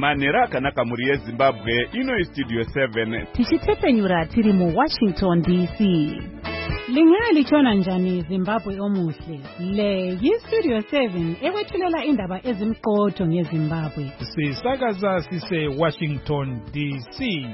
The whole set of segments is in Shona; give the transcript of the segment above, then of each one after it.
Manera akanaka muri yeZimbabwe ino Studio 7 tichitepenyura tiri mu Washington DC. Lingalitshona njani Zimbabwe omuhle? Le yi-Studio 7 ekwethulela indaba ezimqotho ngeZimbabwe. Sisakaza sise Washington DC.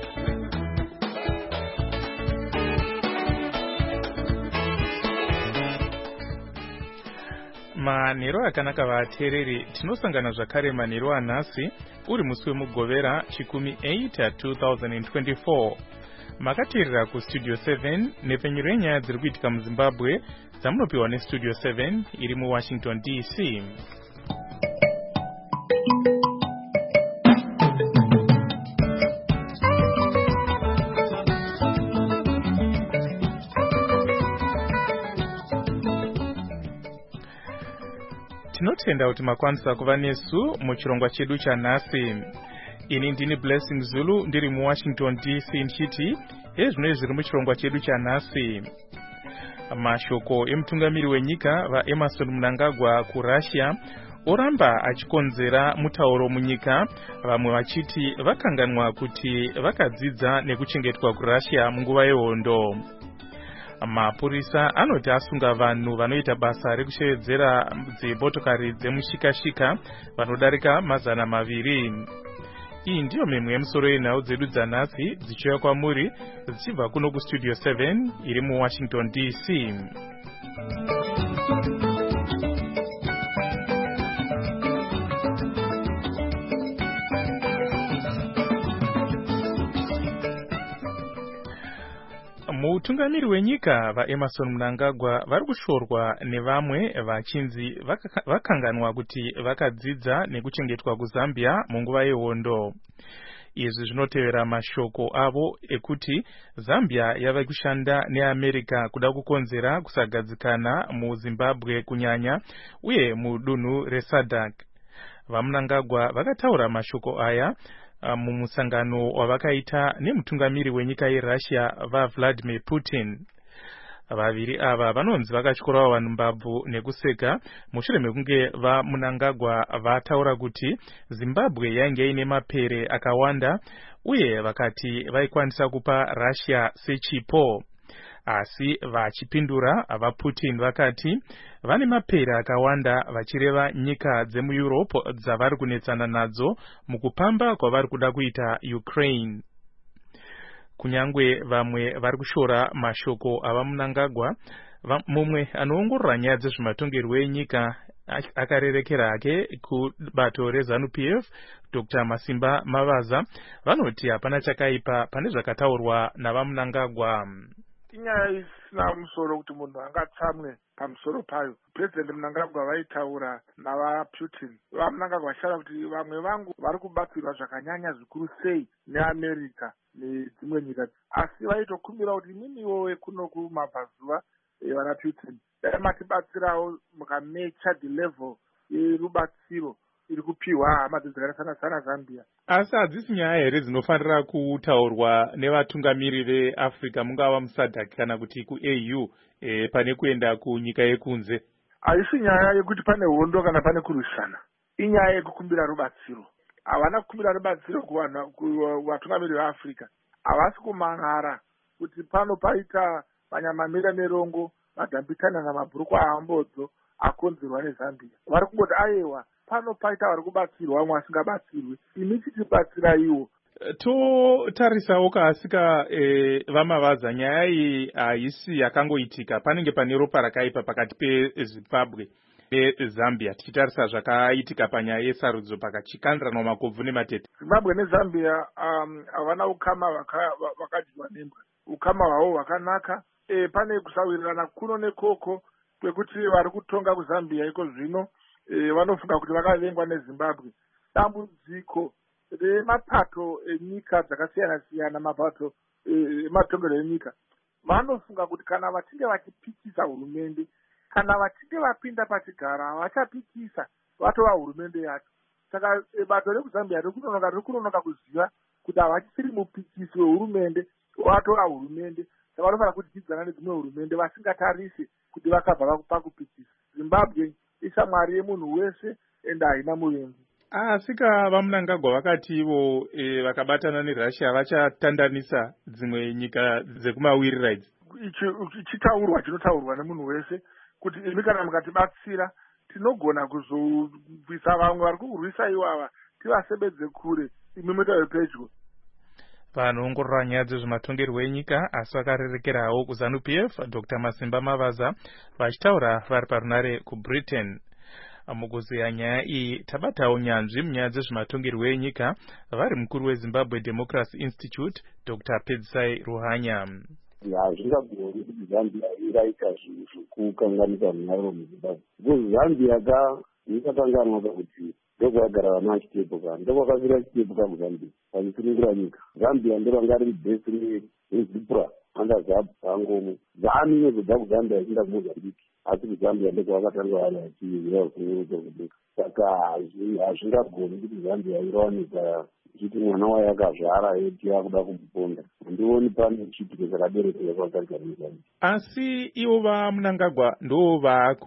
Manero akanaka vateereri, tinosangana zvakare manero anhasi uri musi wemugovera chikumi 8 2024. Makateerera kuStudio 7 nepenyero yenyaya dziri kuitika muZimbabwe dzamunopiwa neStudio 7 iri muWashington DC. Tinotenda kuti makwanisa kuva nesu muchirongwa chedu chanhasi. Ini ndini Blessing Zulu ndiri muWashington DC nchiti ezvino zviri muchirongwa chedu chanhasi. Mashoko emutungamiri wenyika vaEmmerson Mnangagwa kuRussia oramba achikonzera mutauro munyika, vamwe vachiti vakanganwa kuti vakadzidza nekuchengetwa kuRussia munguva yehondo. Mapurisa anoti asunga vanhu vanoita basa rekushevedzera dzimotokari dzemushikashika vanodarika 200. Iyi ndiyo mimwe yemusoro yenhau dzedu dzanhasi dzichiuya kwamuri dzichibva kuno kuStudio 7 iri muWashington DC. Mutungamiri wenyika vaEmmerson Mnangagwa vari kushorwa nevamwe vachinzi vakanganwa kuti vakadzidza nekuchengetwa kuZambia munguva yehondo. Izvi zvinotevera mashoko avo ekuti Zambia yava kushanda neAmerica kuda kukonzera kusagadzikana muZimbabwe kunyanya uye mudunhu reSADC. VaMnangagwa vakataura mashoko aya mumusangano wavakaita nemutungamiri wenyika yeRussia vaVladimir Putin. Vaviri ava vanonzi vakatyorawo vanhu mbabvu nekuseka mushure mekunge vaMnangagwa vataura kuti Zimbabwe yainge ine mapere akawanda uye vakati vaikwanisa kupa Russia sechipo. Asi vachipindura vaPutin vakati vane mapere akawanda, vachireva nyika dzemuEurope dzavari kunetsana nadzo mukupamba kwavari kuda kuita Ukraine. Kunyangwe vamwe vari kushora mashoko avaMnangagwa, mumwe anoongorora nyaya dzezvematongerwo enyika akarerekera hake kubato reZANU-PF Dr. Masimba Mavaza vanoti hapana chakaipa pane zvakataurwa navaMnangagwa. Inyaya isina musoro kuti munhu angatsamwe pamusoro payo. President Mnangagwa vaitaura navaPutin. VaMnangagwa vashara kuti vamwe vangu vari kubatsirwa zvakanyanya zvikuru sei neAmerica nedzimwe nyika, asi vaitokumbira kuti mimiwo kuno kumabvazuva vanaPutin dai matibatsirawo mukamecha the level yerubatsiro iri kupiwa hama dzakafanana Zambia. Asi hadzisi nyaya here dzinofanira kutaurwa nevatungamiri veAfrica mungava muSADC kana kuti kuAU pane kuenda kunyika yekunze? Haisi nyaya yekuti pane hondo kana pane kurwisana, inyaya yekukumbira rubatsiro. Havana kukumbira rubatsiro kuvatungamiri veAfrica. Havasi kumangara kuti pano paita manyamamira nerongo madhambikana namabhuruku aambodzo akonzerwa neZambia. Vari kungoti aiwa pano paita vari kubatsirwa vamwe vasingabatsirwi, imi chitibatsira iwo. Totarisawo kaasika vaMavaza, nyaya iyi haisi yakangoitika, panenge pane ropa rakaipa pakati peZimbabwe neZambia tichitarisa zvakaitika panyaya yesarudzo pakachikandirana makobvu nematete. Zimbabwe neZambia havana ukama vakadyiwa nembwa. Ukama hwavo hwakanaka. Pane kusawirirana kuno nekoko kwekuti vari kutonga kuZambia iko zvino vanofunga kuti vakavengwa neZimbabwe. Dambudziko remapato enyika dzakasiyana siyana, mapato ematongero enyika, vanofunga kuti kana vachinge vachipikisa hurumende, kana vachinge vapinda pachigara vachapikisa vatova hurumende yacho. Saka bato rekuZambia riri kunonoka kuziva kuti havachisiri mupikisi wehurumende, vatova hurumende. Saka vanofanira kudyidzana nedzimwe hurumende vasingatarisi kuti vakabva pakupikisa. Zimbabwe ishamwari yemunhu wese ende haina muvengi. asika vaMnangagwa vakati ivo vakabatana neRussia vachatandanisa dzimwe nyika dzekumawirira idzi. Ichitaurwa chinotaurwa nemunhu wese kuti imi kana mukatibatsira tinogona kuzobvisa vamwe vari kurwisa ivava tivasebedze kure imi mutawe pedyo. Vanoongorora nyaya dzezvematongerwo enyika asi vakarerekerawo kuZANU-PF Dr. Masimba Mavaza vachitaura vari parunare kuBritain. Mukuziya nyaya iyi tabatawo nyanzvi munyaya dzezvematongerwo enyika vari mukuru weZimbabwe Democracy Institute Dr. Pedzisai Ruhanya. Hazvingagoni kuti Zambia ingaita zvinhu zvekukanganisa munharo muZimbabwe. Zambia yakakanganwa pakuti ndokwagara vana vachitepuka, ndokwakafira chitepuka muZambia pachisunungura nyika. Zambia ndovanga riri bhesi rezipura anda zvangomo dzani nezobva kuZambia ichienda kuMozambique, asi kuZambia ndokwakatanga vari vachiwira kunyurudzo kudika. Saka hazvingagoni kuti Zambia irawanika ichiti mwana wayo akazvara eti yakuda kumuponda. Handioni pane chiitiko chakaberekera kwakaita muZambia. Asi ivo vaMnangagwa ndo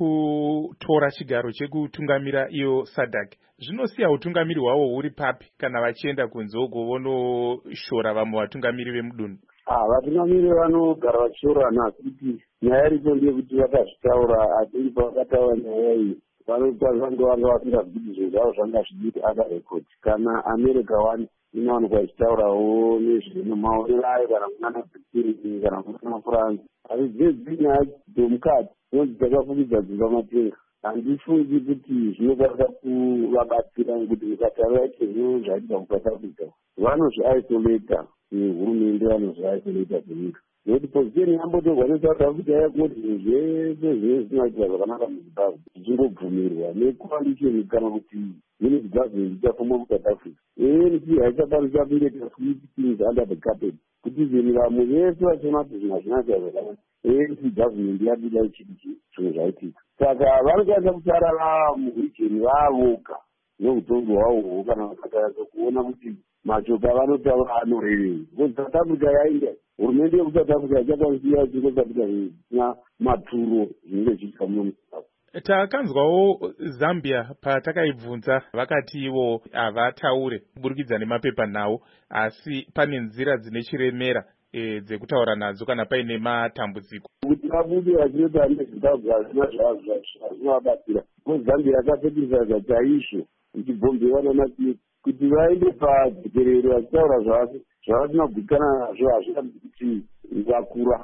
vakutora chigaro chekutungamira iyo SADC. Zvinosiya utungamiri hwavo huri papi kana vachienda kunze uko vonoshora vamwe vatungamiri vemudunhu? Vatungamiri vanogara vachishorana, asi kuti nyaya iripo ndeyekuti vakazvitaura, asi pavakataura nyaya iyi vange vanga vasingazvidi zvinhu zvavo zvanga zvidiki akarekodi. Kana America wani inowanikwa ichitaurawo nezvemaonero ayo kana kunana Britain kana kunana France, asi dzedzi nyaya dzomukati dzinonzi dzakafukidza dzimba matenga. Handifungi kuti zvinokwanisa kuvabatsira ngekuti mukatarira icho zvinhu zvaitika kuSouth Africa vanozviisolata, hurumende vanozviisolata kunyika. Nekuti pozisheni yambotorwa neSouth Africa yakoti zvinhu zvese zvinoitika zvakanaka muZimbabwe zvichingobvumirwa necoalition kana kuti unity government ichafoma kuSouth Africa. ANC haichakwanisa kuita sweep things under the carpet kuti zvinhu vamwe vese vachiona kuti zvinhu hazvinaita zvakanaka. ANC government yabuda ichiti zvinhu zvaitika. Saka vanokwanisa kusarara muregion vavoka neutongo hwavo kana vakatanyatso kuona kuti machoka vanotaura anorevei. South Africa yainda hurumende yekuSouth Africa ichakwanisa chikoSouth Africa zvisina maturo zvinenge zvichiitika muno muZimbabwe. Takanzwawo Zambia patakaibvunza vakati ivo havataure kuburikidza nemapepa nawo, asi pane nzira dzine chiremera dzekutaura nadzo kana paine matambudziko. Kuti vabude vachinotaura neZimbabwe hazvina zvazvinovabatsira. Zambia yakapetiriza chaizvo ichibvombewa naMapiedzi kuti vaende padzikerero vachitaura zvavasina kugwikana nazvo hazvina kuti vakura.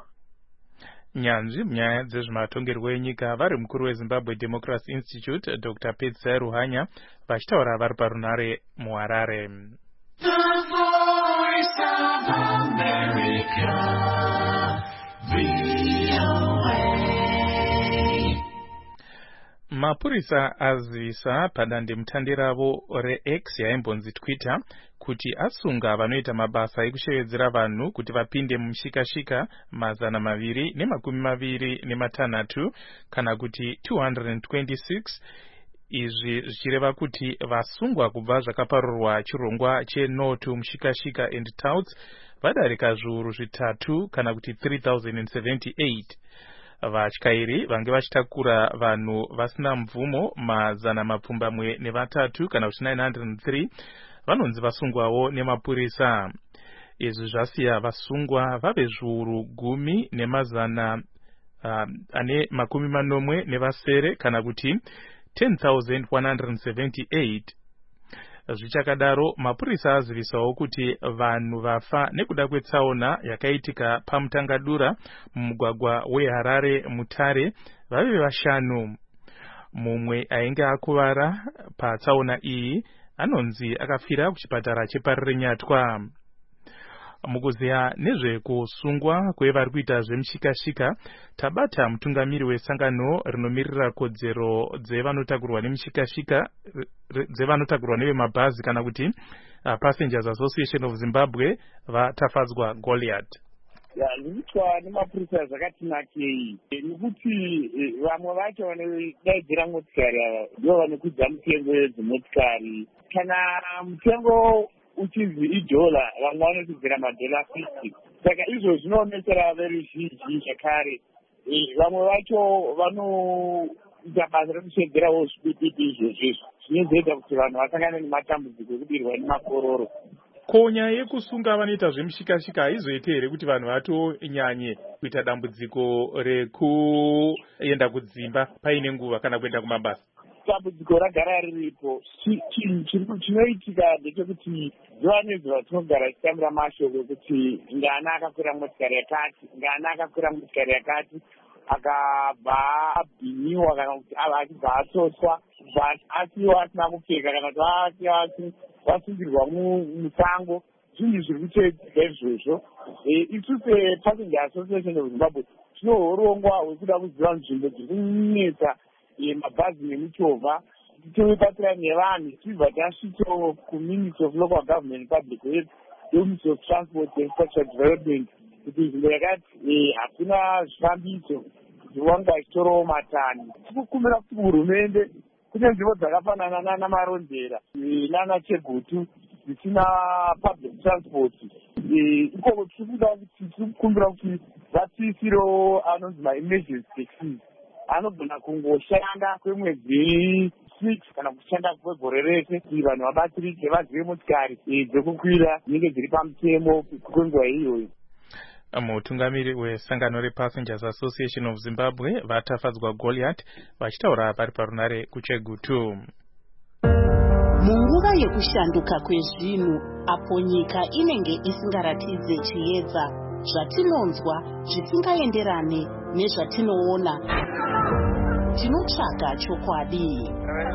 Nyanzvi munyaya dzezvematongerwo enyika vari mukuru weZimbabwe Democracy Institute Dr. Pedzisai Ruhanya vachitaura vari parunare muHarare. Mapurisa azivisa padandemutande ravo reX yaimbonzi Twitter kuti asunga vanoita mabasa ekushevedzera vanhu kuti vapinde mumishikashika 226 kana kuti 226, izvi zvichireva kuti vasungwa kubva zvakaparurwa chirongwa cheNo to Mushikashika and Touts vadarika zviuru 3 kana kuti 3078. Vatyairi vange vachitakura vanhu vasina mvumo 103 kana kuti 903 vanonzi vasungwawo nemapurisa. Izvi zvasiya vasungwa vave zviuru 10,80 kana kuti 10,178. Zvichakadaro mapurisa azivisawo kuti vanhu vafa nekuda kwetsaona yakaitika pamutangadura mumugwagwa weHarare Mutare vave 5. Mumwe ainge akuvara patsaona iyi anonzi akafira kuchipatara cheparire Nyatwa. Mukuziya nezvekusungwa kwevari kuita zvemishikashika, tabata mutungamiri wesangano rinomirira kodzero dzevanotakurwa nemishikashika dzevanotakurwa nevemabhazi kana kuti Passengers Association of Zimbabwe vatafadzwa Goliath. Zvinoitwa nemapurisa zvakatinakei nekuti vamwe vacho vanodaidzira motikari ava ndivo vanokwidza mutengo wedzimotikari. Kana mutengo uchizi $1 vamwe vanotidzira $50. Saka izvo zvinoonekera veruzhinji zvakare. Vamwe vacho kuita basa rekushedzerawo zvipipiti izvozvo zvinozoita kuti vanhu vasangane nematambudziko ekudirwa nemakororo. Ko nyaya yekusunga vanoita zvemushikashika haizoite here kuti vanhu vatonyanye kuita dambudziko rekuenda kudzimba paine nguva kana kuenda kumabasa? Dambudziko ragara riripo. Chinoitika ndechekuti zuva nezuva tinogara tichitambira mashoko kuti ngana akakwira motikari yakati, ngana akakwira motikari yakati, akabva abhiniwa kana kuti achibva atsoswa, asiwa asina kupfeka kana kuti wasungirwa musango. Zvinhu zviri kuchiitika izvozvo. Isu sePassenger Association of Zimbabwe tinohorongwa hwekuda kuziva nzvimbo dziri kunetsa mabhazi nemichovha, tichibatsira nevanhu tichibva tasvikawo kuMinistry of Local Government Public Health, Ministry of Transport and Infrastructure Development, kuti nzvimbo yakati hakuna zvifambiso zviwanga zvitorowo matani. Tikukumbira kuti hurumende kune nzvimbo dzakafanana namaronzera nanaChegutu dzisina public transport, ikoko tirikukumbira kuti vatiisirewo anonzi ma-emergency taxis anogona kungoshanda kwemwedzi 6 kana kushanda kwegore rese kuti vanhu vabatsirike vazive motikari dzekukwira dzinenge dziri pamutemo kwenguva iyoyo. Mutungamiri wesangano rePassengers Association of Zimbabwe vatafadzwa Goliath vachitaura pari parunare kuChegutu. Munguva yekushanduka kwezvinhu apo nyika inenge isingaratidze chiedza, zvatinonzwa zvisingaenderane nezvatinoona, tinotsvaga chokwadi.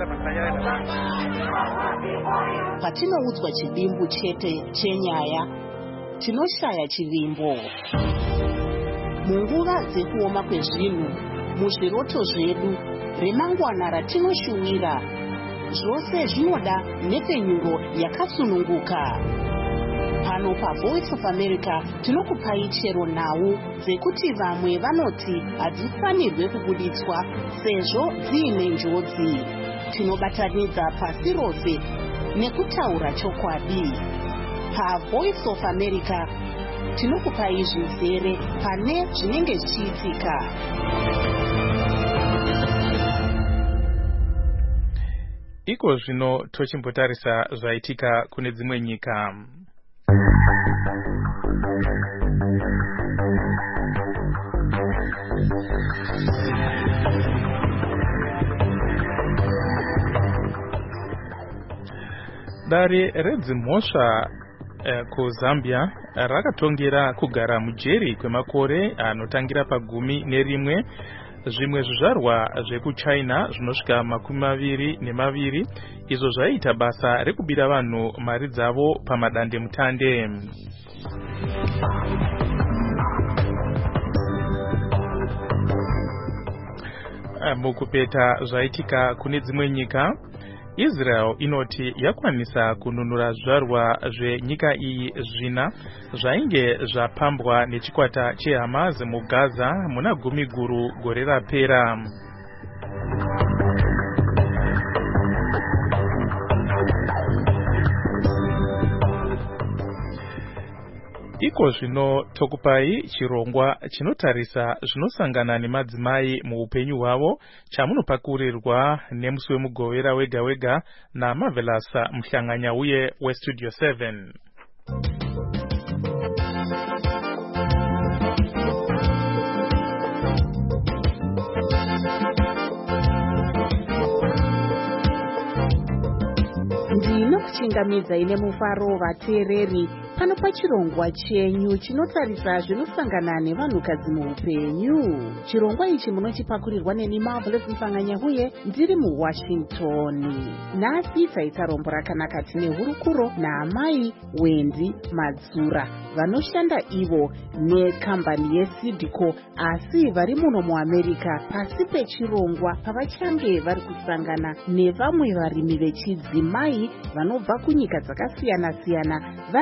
Patinoudzwa chivimbo chete chenyaya, tinoshaya chivimbo. Munguva dzekuoma kwezvinhu, muzviroto zvedu, remangwana ratinoshuwira, zvose zvinoda nhepfenyuro yakasununguka. Pano paVoice of America tinokupai chero nhau dzekuti vamwe vanoti hadzifanirwe kubuditswa sezvo dziine njodzi. Tinobatanidza pasi rose nekutaura chokwadi. PaVoice of America tinokupai zvizere pane zvinenge zvichiitika. Iko zvino tochimbotarisa zvaitika kune dzimwe nyika. Dare redzimhosva kuZambia rakatongera kugara mujeri kwemakore anotangira pa11. Zvimwe zvizvarwa zvekuChina zvinosvika 22 izvo zvaita basa rekubira vanhu mari dzavo pamadande mutande. Mukupeta zvaitika kune dzimwe nyika, Israel inoti yakwanisa kununura zvizvarwa zvenyika iyi zvina zvainge zvapambwa nechikwata cheHamas muGaza muna 10 gore rapera. Iko zvino tokupai chirongwa chinotarisa zvinosangana nemadzimai muupenyu hwavo chamunopakurirwa nemusi wemugovera wega wega naMarvelous Muhlanganya uye weStudio 7. Ndinokuchingamidza ine mufaro vateereri pano pachirongwa chenyu chinotarisa zvinosangana nevanhukadzi muupenyu. Chirongwa ichi munochipakurirwa neni Marvelous Muhlanganya uye ndiri muWashington. Nhasi taita rombo rakanaka tine hurukuro naamai Wendy Madzura vanoshanda ivo nekambani yeSidco asi vari muno muAmerica pasi pechirongwa pavachange vari kusangana nevamwe varimi vechidzimai vanobva kunyika dzakasiyana-siyana vari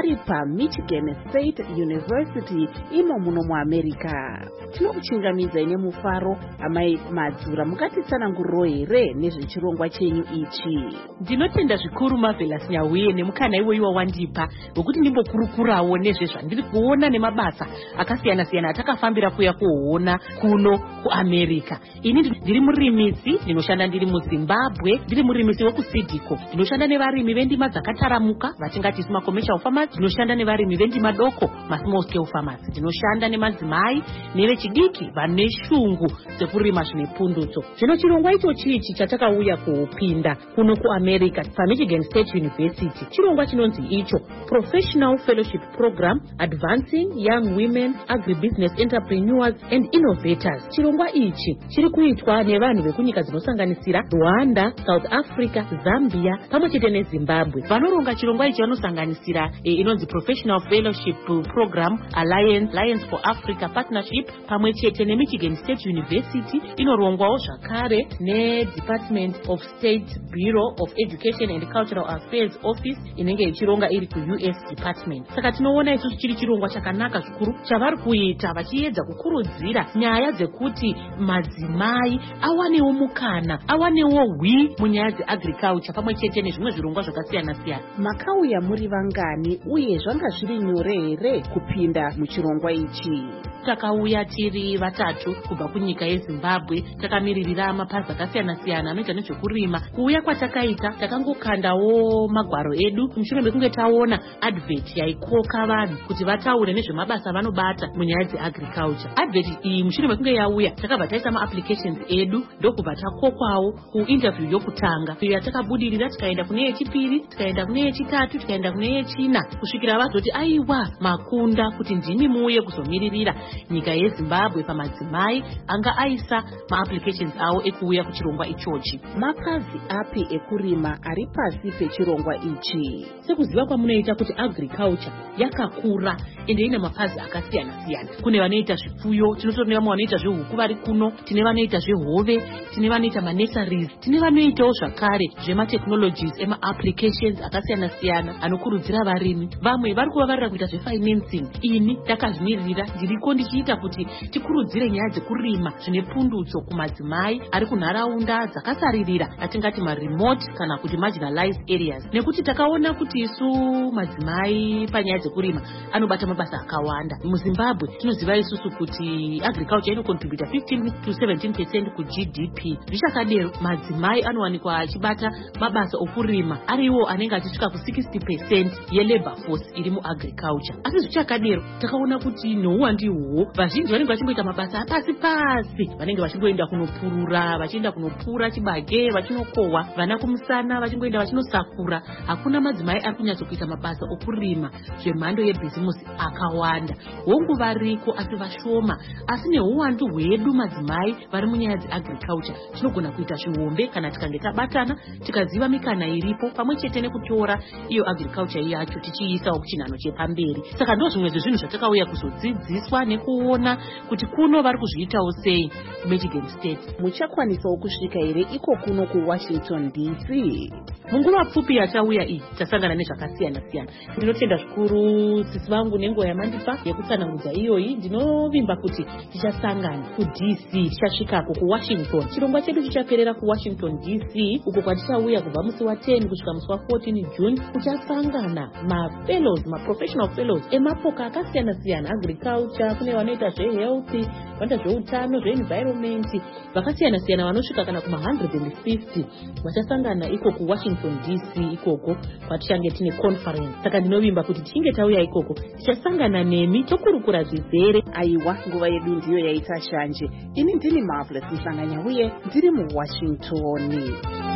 paMichigan State University imo muno muAmerica. Tinokuchingamidza ine mufaro amai Madzura, mukatitsananguriro here nezvechirongwa chenyu ichi? Ndinotenda zvikuru Marvelous Nyauye nemukana iwoiwa wandipa wekuti ndimbokurukurawo nezvezvandiri kuona nemabasa akasiyana siyana atakafambira kuya kuona kuno kuAmerica. Ini ndiri murimisi, ndinoshanda ndiri muZimbabwe, ndiri murimisi wekuSidiko. Ndinoshanda nevarimi vendima dzakataramuka vatingati small commercial farmers, ndinoshanda nevarimi vendima doko small scale farmers, ndinoshanda nemadzimai nevechidiki vane shungu dzekurima zvine pundutso. Zvino chirongwa icho chichi chatakauya kupinda kuno kuAmerica paMichigan State University, chirongwa chinonzi icho Professional Fellowship Program Advancing Young Women Agribusiness Entrepreneurs and Innovators. Chirongwa ichi chiri kuitwa nevanhu vekunyika dzinosanganisira Rwanda, South Africa, Zambia pamwe chete neZimbabwe. Vanoronga chirongwa ichi vanosanganisira inonzi Professional Fellowship Program Alliance for Africa Partnership pamwe chete neMichigan State University, inorongwawo zvakare neDepartment of State Bureau of Education and Cultural Affairs Office inenge ichironga iri kuUS Department. Saka tinoona isusu chiri chirongwa chakanaka zvikuru chavari kuita vachiedza kukurudzira nyaya dzekuti madzimai awanewo mukana, awanewo hwi munyaya dzeagriculture pamwe chete nezvimwe zvirongwa zvakasiyana siyana. Makauya muri vangani uye zvanga zviri nyore here kupinda muchirongwa ichi? Takauya tiri vatatu kubva kunyika yeZimbabwe, takamiririra mapazi akasiyana siyana anoita nezvekurima. Kuuya kwatakaita takangokandawo magwaro edu mushure mekunge taona advert yaikoka vanhu kuti vataure nezvemabasa vanobata munyaya dzeagriculture. Advert iyi mushure mekunge yauya takabva taisa maapplications edu ndokubva takokwawo kuinterview yokutanga iyo yatakabudirira, tikaenda kune yechipiri, tikaenda kune yechitatu, tikaenda kune yechina kusvikira vazoti aiwa makunda kuti ndimi muuye kuzomiririra nyika yeZimbabwe pamadzimai anga aisa maapplications awo ekuuya kuchirongwa ichochi. Mapazi api ekurima ari pasi pechirongwa ichi? Sekuziva kwamunoita kuti agriculture yakakura ende ine mapazi akasiyana siyana. Kune vanoita zvipfuyo, tinotori nevamwe vanoita zvehuku vari kuno, tine vanoita zvehove, tine vanoita manurseries, tine vanoitawo zvakare zvematechnologies emaapplications akasiyana siyana anokurudzira varimi. Vamwe vari kuvavarira kuita zvefinancing. Ini takazvimirira ndiriko ndichiita kuti tikurudzire nyaya dzekurima zvine pundutso kumadzimai ari kunharaunda dzakasaririra atingati maremote kana kuti marginalized areas, nekuti takaona kuti isu madzimai panyaya dzekurima anobata mabasa akawanda. MuZimbabwe tinoziva isusu kuti agriculture inocontributa 15 to 17% kuGDP. Zvichakadero madzimai anowanikwa achibata mabasa okurima ariwo anenge achisvika ku 60% yelabor force iri muagriculture. Asi zvichakadero takaona kuti nouwandiwo vazhinji vanenge vachingoita mabasa apasi pasi, vanenge vachingoenda kunopurura, vachienda kunopura chibage, vachinokohwa vana kumusana, vachingoenda vachinosakura. Hakuna madzimai ari kunyatsokuita mabasa okurima zvemhando yebhizimusi akawanda. Hongu variko asi vashoma, asi neuwandu hwedu madzimai vari munyaya dzeagriculture tinogona kuita zvihombe kana tikange tabatana tikaziva mikana iripo pamwe chete nekutora iyo agriculture yacho tichiisawo kuchinhano chepamberi. Saka ndo zvimwe zvezvinhu zvatakauya kuzodzidziswa nekuona kuti kuno vari kuzviitawo sei kuMichigan State. Muchakwanisawo kusvika here iko kuno kuWashington DC? Munguva pfupi yatauya iyi tasangana nezvakasiyana siyana. Ndinotenda zvikuru sisi vangu nenguva yamandipa yekutsanangudza iyoyi. Ndinovimba kuti tichasangana kuDC, tichasvikako kuWashington. Chirongwa chedu chichaperera kuWashington DC uko kwatichauya kubva musi wa10 kusvika musi wa14 June kuchasangana mafellows, maprofessional fellows emapoka akasiyana siyana, agriculture, kune vanoita zvehealth, vanoita zveutano, zveenvironment, vakasiyana siyana vanosvika kana kuma 150 vachasangana iko kuWashington DC ikoko kwatichange tine conference. Saka ndinovimba kuti tichinge tauya ikoko tichasangana nemi tokurukura zvizere. Aiwa, nguva yedu ndiyo yaita shanje. Ini ndini Marvelous Nyauye, ndiri muWashington.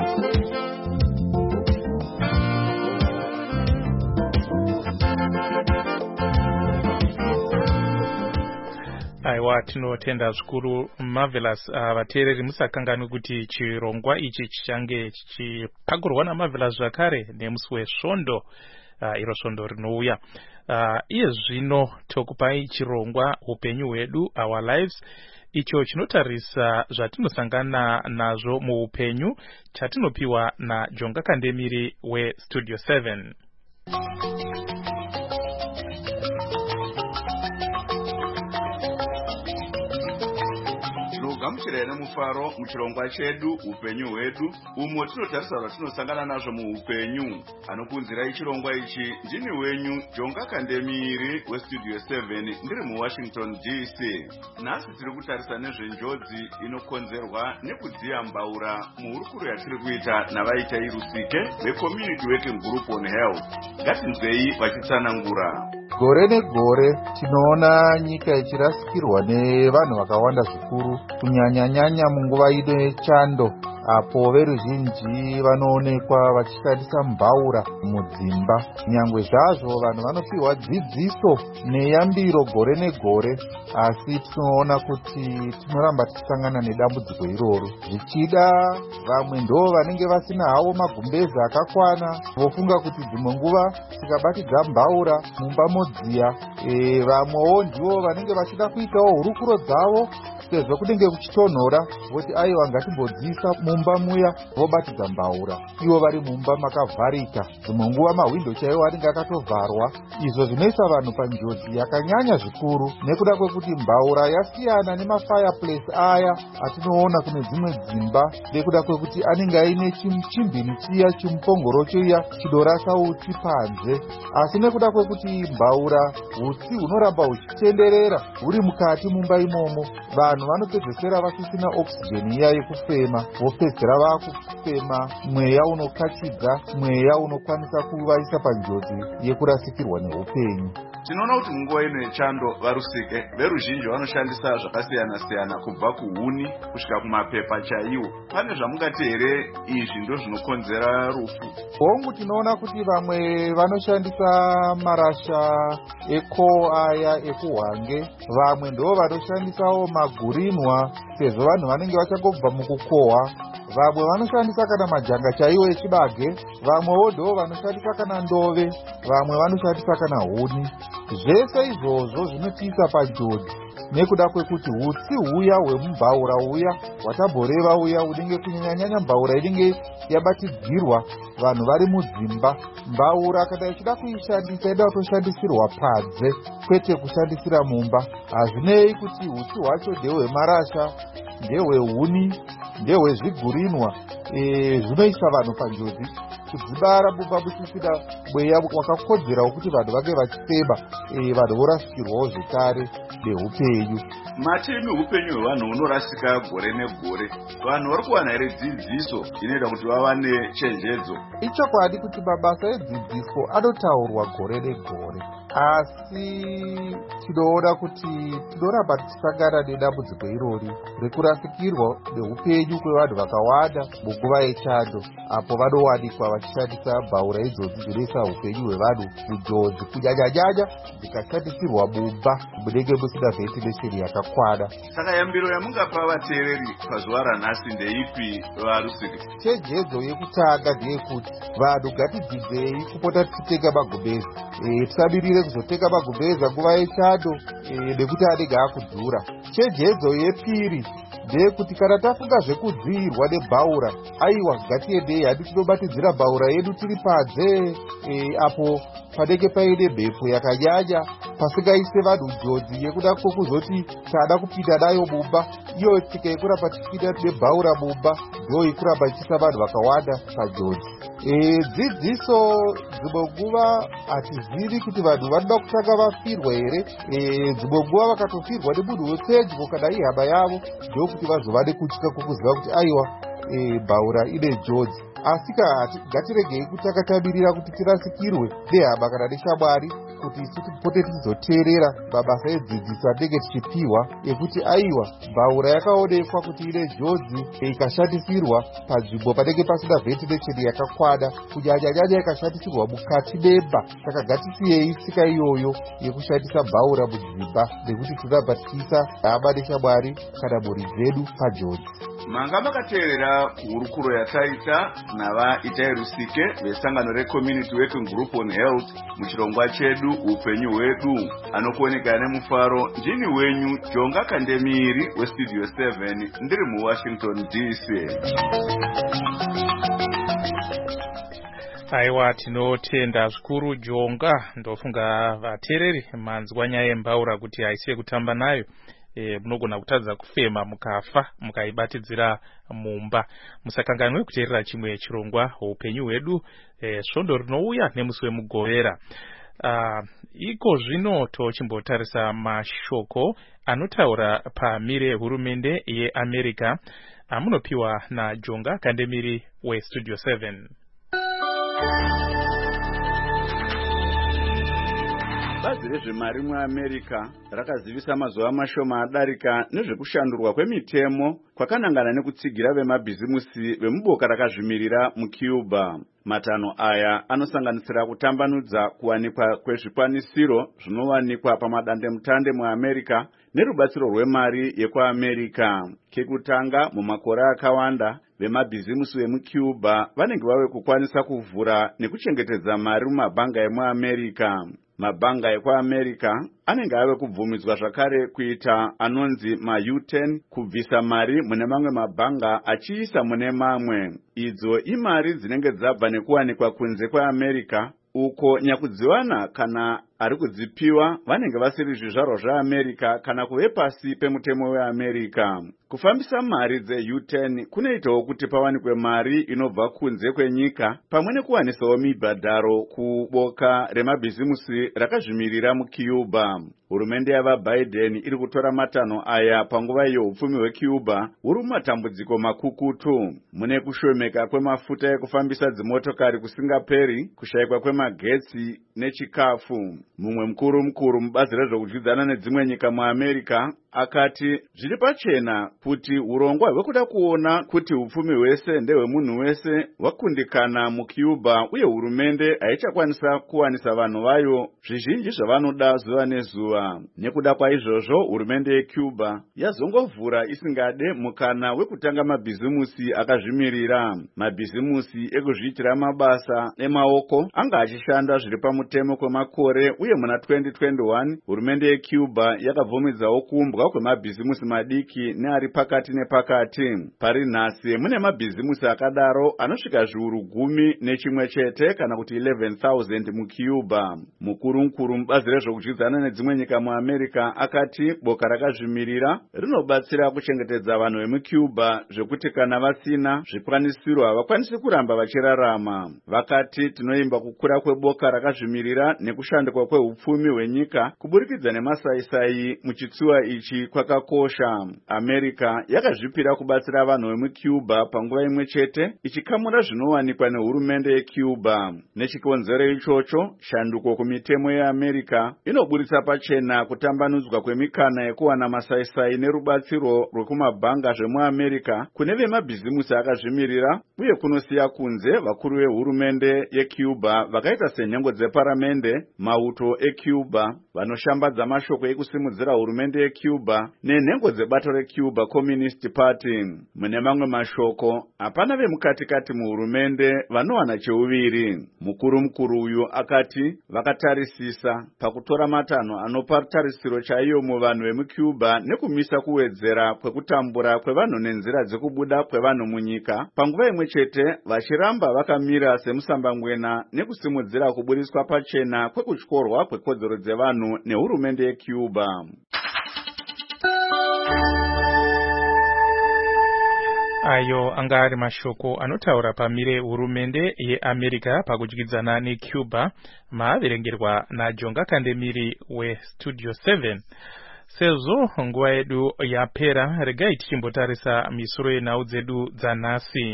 Aiwa, tinotenda zvikuru Marvelous. Vateereri musakanganwe kuti chirongwa ichi chichange chichipakurwa naMarvelous zvakare nemusi wesvondo, iro svondo rinouya. Iye zvino tokupai chirongwa upenyu hwedu, our lives, icho chinotarisa zvatinosangana nazvo muupenyu, chatinopiwa naJonga Kandemiri weStudio 7. gamuchirai nemufaro muchirongwa chedu upenyu hwedu, umo tinotarisa zvatinosangana nazvo muupenyu. Anokunzirai chirongwa ichi ndini wenyu Jonga Kandemiri westudio 7 ndiri muWashington DC. Nhasi tiri kutarisa nezvenjodzi inokonzerwa nekudziya mbaura muhurukuro yatiri kuita navaita irusike veCommunity Working Group on Health. Ngatinzwei vachitsanangura. Gore negore tinoona nyika ichirasikirwa nevanhu vakawanda zvikuru, kunyanya munguva ino yechando, apo veruzhinji vanoonekwa vachishandisa mbaura mudzimba. Nyangwe zvazvo vanhu vanopiwa dzidziso neyambiro gore negore, asi tinoona kuti tinoramba tichisangana nedambudziko iroro. Zvichida vamwe ndo vanenge vasina havo magumbeza akakwana, vofunga kuti dzimwe nguva tikabatidza mbaura mumba modziya. Vamwewo ndivo vanenge vachida kuitawo hurukuro dzavo sezvo kunenge kuchitonhora, voti aiwa ngatimbodziisa mumba muya vobatidza mbaura ivo vari mumba makavharika, dzimwe nguva mahwindo chaiwo anenge akatovharwa. Izvo zvinoisa vanhu panjodzi yakanyanya zvikuru nekuda kwekuti mbaura yasiyana nemafireplace aya atinoona kune dzimwe dzimba, nekuda kwekuti anenge aine chimbini chiya chimupongoro chiya chidorasa utsi panze. Asi nekuda kwekuti mbaura utsi hunoramba huchitenderera huri mukati mumba imomo, vanhu vanopedzesera vasisina oxygen iya yekufema, vopedzera vakufema mweya unokachidza, mweya unokwanisa kuvaisa panjodzi yekurasikirwa neupenyu. Tinoona kuti munguva ino yechando varusike veruzhinji vanoshandisa zvakasiyana-siyana kubva kuhuni kusvika kumapepa chaiwo. Pane zvamungati here izvi ndo zvinokonzera rufu? Hongu tinoona kuti vamwe vanoshandisa marasha eko aya ekuhwange, vamwe ndo vanoshandisawo magurinwa sezvo vanhu vanenge vachangobva mukukohwa, vamwe vanoshandisa kana majanga chaiwo echibage, vamwewo ndo vanoshandisa kana ndove, vamwe vanoshandisa kana huni. Zvese izvozvo zvinotiisa panjodzi nekuda kwekuti utsi huya hwemumbaura uya hwatamboreva uya unenge kunyanya mbaura inenge yabatidzirwa vanhu vari mudzimba. Mbaura kana ichida kuishandisa ida kutoshandisirwa padze kwete kushandisira mumba. Hazvinei kuti utsi hwacho ndehwemarasha, ndehwehuni, ndehwezvigurinwa, zvinoisa vanhu panjodzi. Kudzibara mumba muchisina mweya wakakodzera wekuti vanhu vange vachifema, vanhu vorasikirwawo zvekare neupenyu. Matemi upenyu hwevanhu hunorasika gore negore. Vanhu vari kuwana here dzidziso inoita kuti vawane chenjedzo? Ichokwadi kuti mabasa edzidziso anotaurwa gore negore, asi tinoona kuti tinoramba tichisangana nedambudziko irori rekurasikirwa neupenyu kwevanhu vakawanda munguva yechando, apo vanowanikwa vachishandisa mbaura idzodzi dzinoisa upenyu hwevanhu munjodzi, kunyanya dzikashandisirwa mumba munenge musina ventilation yakakwana. Saka yambiro yamungapa vateereri pazuva ranhasi ndeipi varusike? Chenjedzo yekutanga ndeyekuti vanhu ngatidzidzei kupota tichitenga magumbeza. Tisamirire kuzotenga magumbeza nguva yechando nekuti anenge akudhura. Chenjedzo yepiri ndeyekuti kana tafunga zvekudziirwa nebhaura, aiwa ngatiendei handi tinobatidzira bhaura yedu tiri panze, apo panenge paine mhepo yakanyanya pasingaise vanhu njodzi yekuda kwekuzoti tada kupinda nayo mumba. Iyo tsika yekuramba tichipinda nebhaura mumba ndo ikuramba ichiisa vanhu vakawanda panjodzi. Dzidziso dzimwe nguva hatizivi kuti vanhu vanoda kutanga vafirwa here. Dzimwe nguva vakatofirwa nemunhu wepedyo kana ihama yavo ndokuti vazova nekutya kwokuziva kuti aiwa bhaura ine njodzi. Asi ngatiregei kutakatabirira kuti tirasikirwe nehama kana neshamwari kuti tipote tichizoteerera mabasa edzidziso anenge tichipiwa ekuti aiwa mbaura yakaonekwa kuti ine njodzi ikashandisirwa panzvimbo panenge pasina ventilation yakakwana, kunyanya ikashandisirwa mukati memba. Saka ngatisiyei tsika iyoyo yekushandisa mbaura mudzimba nekuti tinobva tichiisa hama neshamwari kana mhuri dzedu panjodzi. Manga makateerera hurukuro yataita navaita rusike vesangano reCommunity Working Group on Health muchirongwa chedu upenyu hwedu. Anokuoneka nemufaro ndini wenyu Jonga Kandemiri westudio 7 ndiri muWashington DC. Aiwa, tinotenda zvikuru Jonga. Ndofunga vateereri manzwa nyaya yembaura kuti haisi yekutamba nayo. munogona kutadza kufema mukafa mukaibatidzira mumba. Musakanganwe kuteerera chimwe chirongwa upenyu hwedu, svondo rinouya nemusi wemugovera. Iko zvino tochimbotarisa mashoko anotaura pamire hurumende yeAmerica amunopiwa naJonga Kandemiri weStudio 7. Bazi rezvemari muAmerica rakazivisa mazuva mashoma adarika nezvekushandurwa kwemitemo kwakanangana nekutsigira vemabhizimusi vemuboka rakazvimirira muCuba. Matanho aya anosanganisira kutambanudza kuwanikwa kwezvikwanisiro zvinowanikwa pamadandemutande muAmerica nerubatsiro rwemari yekuAmerica. Kekutanga, mumakore akawanda vemabhizimusi vemuCuba vanenge vave kukwanisa kuvhura nekuchengetedza mari mumabhanga emuAmerica. Mabhanga ekuAmerica anenge ave kubvumidzwa zvakare kuita anonzi ma-U10, kubvisa mari mune mamwe mabhanga achiisa mune mamwe. Idzo imari dzinenge dzabva nekuwanikwa kunze kweAmerica, uko nyakudziwana kana ari kudzipiwa vanenge vasiri zvizvarwa zveAmerica kana kuve pasi pemutemo weAmerica. Kufambisa mari dze-U10 kunoitawo kuti pawanikwe mari inobva kunze kwenyika pamwe nekuwanisawo mibhadharo kuboka remabhizimusi rakazvimirira muCuba. Hurumende yavaBiden iri kutora matanho aya panguva iyo upfumi hweCuba huri mumatambudziko makukutu. Mune kushomeka kwemafuta ekufambisa dzimotokari kusingaperi, kushayikwa kwemagetsi nechikafu. Mumwe mukuru mubazi rezvekudyidzana nedzimwe nyika muAmerica akati zviri pachena kuti urongwa hwekuda kuona kuti upfumi hwese ndehwemunhu wese hwakundikana muCuba uye hurumende haichakwanisa kuwanisa vanhu vayo zvizhinji zvavanoda zuva nezuva. Nekuda kwaizvozvo, hurumende yeCuba yazongovhura isingade mukana wekutanga mabhizimusi akazvimirira. Mabhizimusi ekuzviitira mabasa emaoko anga achishanda zviri pamutemo kwemakore uye muna 2021 hurumende yeCuba yakabvumidzawo kuumbwa kwemabhizimusi madiki neari pakati nepakati. Pari nhasi mune mabhizimusi akadaro anosvika zviuru 11 kana kuti 11,000 muCuba. Mukuru mubazi rezvekudyidzana nedzimwe nyika muAmerica akati boka rakazvimirira rinobatsira kuchengetedza vanhu vemuCuba zvekuti kana vasina zvikwanisiro havakwanisi kuramba vachirarama. Vakati tinoimba kukura kweboka rakazvimirira nekushanduka kweupfumi hwenyika kuburikidza nemasaisai muchitsuwa ichi kwakakosha. America yakazvipira kubatsira vanhu vemuCuba panguva imwe chete ichikamura zvinowanikwa nehurumende yeCuba. Nechikonzero ichocho, shanduko kumitemo yeAmerica inoburitsa pachena kutambanudzwa kwemikana yekuwana masaisai nerubatsiro rwekumabhanga zvemuAmerica kune vemabhizimusi akazvimirira uye kunosiya kunze vakuru vehurumende yeCuba vakaita senhengo dzeparamende, mauto eCuba, vanoshambadza mashoko ekusimudzira hurumende yeCuba nenhengo dzebato reCuba Communist Party. Mune mamwe mashoko, hapana vemukatikati muhurumende vanowana cheuviri. Mukuru uyu akati vakatarisisa pakutora matanho anopa tarisiro chaiyo muvanhu vemuCuba nekumisa kuwedzera kwekutambura kwevanhu nenzira dzekubuda kwevanhu munyika, panguva imwe chete vachiramba vakamira semusambangwena nekusimudzira kuburiswa pachena kwekutyorwa kwekodzero dzevanhu nehurumende yeCuba. Ayo anga ari mashoko anotaura pamire hurumende yeAmerica pakudyidzana neCuba, maaverengerwa naJonga Kandemiri weStudio 7. Sezvo nguva yedu yapera, regai tichimbotarisa misoro yenhau dzedu dzanhasi.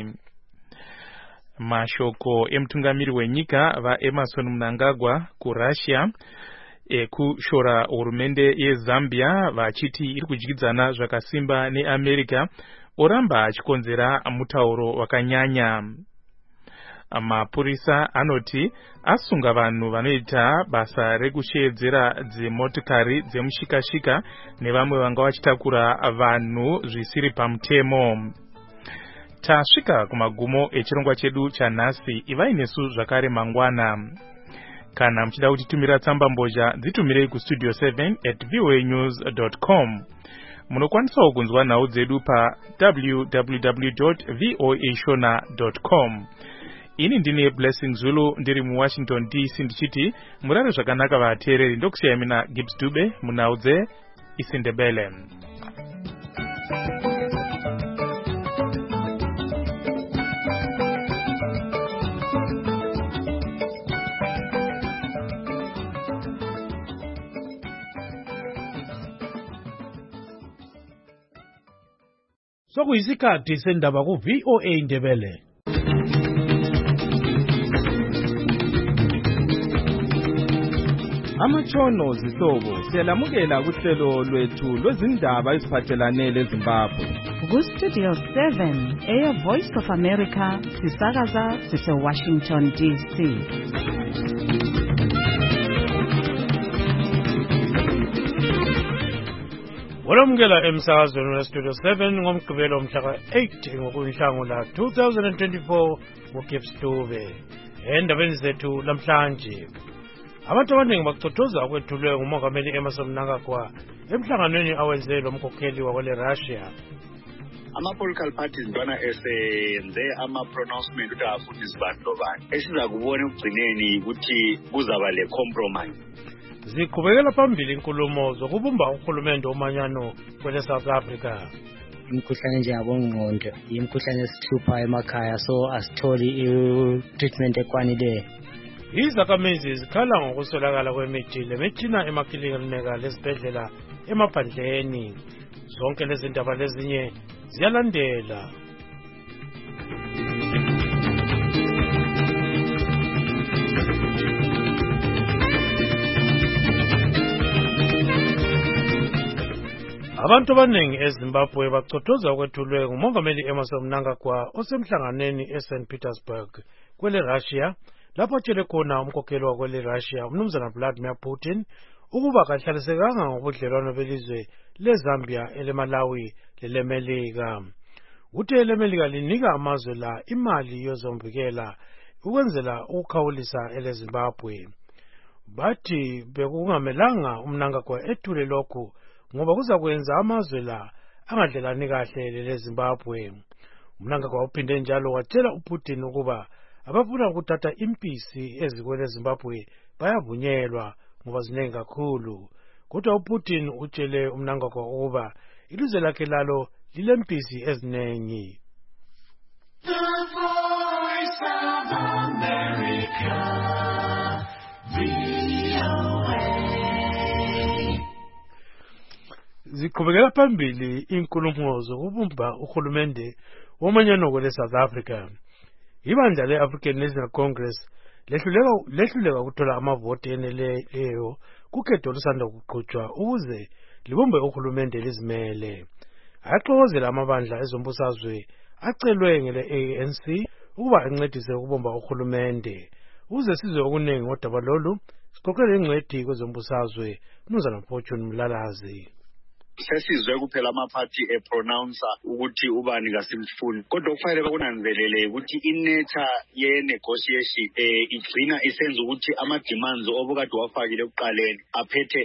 Mashoko emutungamiri wenyika vaEmerson Mnangagwa kuRussia ekushora hurumende yeZambia vachiti iri kudyidzana zvakasimba neAmerica oramba achikonzera mutauro wakanyanya. Mapurisa anoti asunga vanhu vanoita basa rekushedzera dzimotikari dzemushikashika nevamwe vanga vachitakura vanhu zvisiri pamutemo. Tasvika kumagumo echirongwa chedu chanhasi. Ivai nesu zvakare mangwana. Kana muchida kutitumira tsamba mbozha, dzitumirei kustudio 7@voanews.com. Munokwanisawo kunzwa nhau dzedu pa www.voashona.com. Ini ndine Blessing Zulu ndiri muWashington DC ndichiti murare zvakanaka vateereri, ndokusiyai mina Gibbs Dube munhau dzeIsindebele. sokuyisikhathi sendaba ku-VOA Indebele. Amatshono zihlobo siyalamukela kuhlelo lwethu lwezindaba eziphathelane leZimbabwe. Ku-Studio 7 Air Voice of America sisakaza sise-Washington DC. Walamukela emsakazweni weStudio 7 ngomgqibelo mhla ka-8 ngokunhlangula 2024 nguGibbs Dube. Endabeni zethu lamhlanje, abantu abaningi bacothoza okwethulwe ngumongameli Emmerson Mnangagwa emhlanganweni awenze lo mkhokheli wakwele Russia. Ama-political parties ntwana esenze ama-pronouncement ukuthi afundise bantu lobani esiza kubona ekugcineni ukuthi kuzaba le compromise. Ziqhubekela phambili inkulumo zokubumba uhulumende omanyano kwele South Africa. Imikhuhlane njengabongqondo imikhuhlane esithupha emakhaya, so asitholi i-treatment ekwanileyo. Izakhamizi zikhala ngokuswelakala kwemithi lemitshina emakilinika lezibhedlela emaphandleni. Zonke lezi ndaba lezinye ziyalandela. Abantu abaningi eZimbabwe bacothoza okwethulwe ngumongameli Emmerson Mnangagwa osemhlanganeni eSt Petersburg kwele Russia, lapho atshele khona umkhokheli wakwele Russia umnumzana Vladimir Putin ukuba kahlalisekanga ngobudlelwano belizwe leZambia, eleMalawi leleMelika. Uthe eleMelika linika amazwe la imali yozombikela ukwenzela ukukhawulisa eleZimbabwe. Bathi bekungamelanga uMnangagwa ethule lokhu ngoba kuza kwenza amazwe la angadlelani kahle leleZimbabwe. uMnangagwa uphinde njalo watshela uPutin ukuba abafuna ukuthatha impisi ezikwele Zimbabwe bayavunyelwa ngoba ziningi kakhulu. Kodwa uPutin utshele uMnangagwa ukuba ilizwe lakhe lalo lilempisi eziningi. The Voice of America, VOA. Ziqhubekela phambili inkulumo zokubumba uhulumende womanyano kwele South Africa. Ibandla le-African National Congress lehluleka ukuthola amavoti eneleyo kukhetho olusanda kuqhutshwa ukuze libumbe uhulumende lizimele. Ayaxokozela amabandla ezombusazwe acelwe ngele-ANC ukuba ancedise ukubumba uhulumende. Ukuze sizwe okuningi ngodaba lolu, siqoqele ingcwethi kwezombusazwe uMnumzana Fortune Mlalazi. Sesizwe kuphela amaphathi epronouncer ukuthi ubani kasimfuni, kodwa kufanele bakunanzelele ukuthi inature ye-negotiation igcina isenza ukuthi ama-demands obukade wafakile ekuqaleni aphethe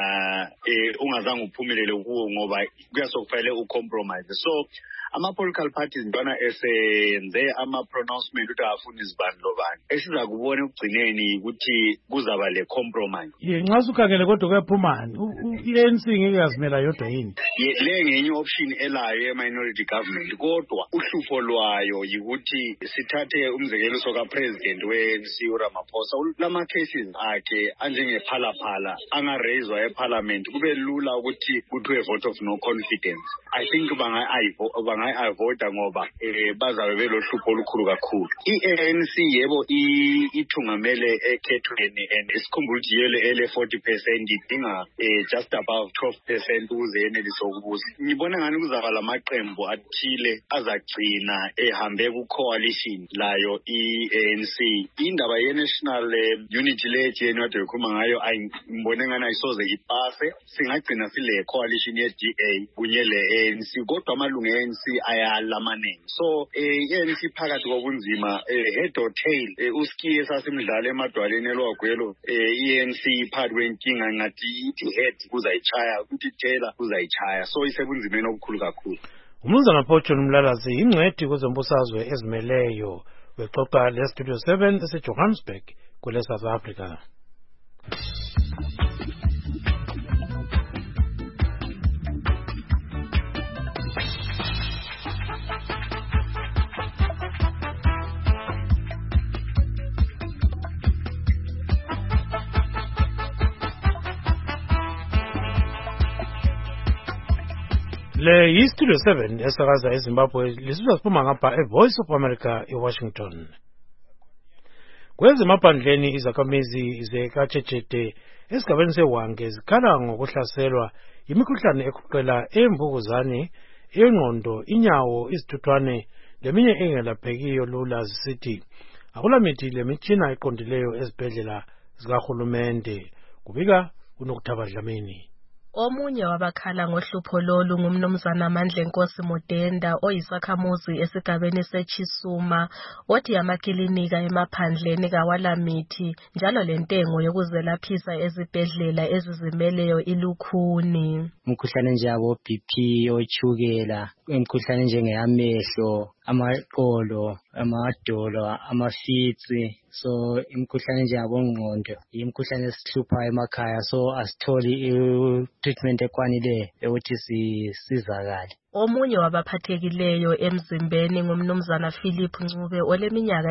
ungazange uphumelele kuwo ngoba kuyasokufanele ucompromise. So ama-political parties ntwana esenze ama-pronouncement ukuthi afuni izibani lobani esiza kubona ekugcineni ukuthi kuzaba le compromise. Nxa sukhangele kodwa kuyaphumani i-ANC ngeke yazimela yodwa yini? Le ngenye option elayo ye-minority government, kodwa uhlupho lwayo yikuthi sithathe umzekelo soka-president we-ANC Ramaphosa, lama cases akhe anjengephalaphala angareyizwa eparliament kube lula ukuthi kuthiwe vote of no confidence. I think bangayi-avoida ngoba bazabe belohlupho olukhulu kakhulu. I-ANC yebo ithungamele ekhethweni and isikhumbula ukuthi yelo ele-40% idinga just above 12% ukuze yenelise ukubusa. Ngibona ngani kuzaba lamaqembu athile azagcina ehambe ku-coalition layo i-ANC. Indaba ye-national unity lethi yenu kade bekhuluma ngayo ngibone ngani ayisoze ipase. Singagcina sile coalition ye-DA kunye le-ANC, kodwa amalungu e-ANC ayalamaningi. So i-ANC phakathi kobunzima head or tail, uSkiye sasimdlala emadwaleni elwagwelo, i-ANC phakathi kwenkinga ngathi ithi head kuzayichaya ukuthi tail kuzayichaya, so isebunzimeni obukhulu kakhulu. uMnumzana Fortune Mlalazi ingcwethi kwezombusazwe ezimeleyo wexoxa le-Studio 7 eseJohannesburg kwele South Africa. Le yiStudio 7 esakaza eZimbabwe lisizwa siphuma ngapha eVoice of America eWashington. Kwezemaphandleni izakhamizi zeKatshetshe esigabeni seWange zikhala ngokuhlaselwa yimikhuhlane egoqela emvukuzane, engqondo, inyawo, izithuthwane leminye engelaphekiyo lula zisithi akulamithi lemitshina eqondileyo ezibhedlela zikahulumende. Kubika kuNokuthaba Dlamini. Omunye wabakhala ngohlupho lolu ngumnumzana Mandle Nkosi Mudenda oyisakhamuzi esigabeni seChisuma othi amakilinika emaphandleni kawalamithi njalo lentengo yokuzelaphisa ezibhedlela ezizimeleyo ilukhuni. Umkhuhlane nje yabo BP, ochukela, imkhuhlane njengeyamehlo, amaqolo, amadolo, amafitsi, so imkhuhlane nje yabo ngqondo, imkhuhlane esihlupha emakhaya, so asitholi treatment ekwanileyo ukuthi sisizakale. Omunye wabaphathekileyo emzimbeni ngumnumzana Philip Ncube oleminyaka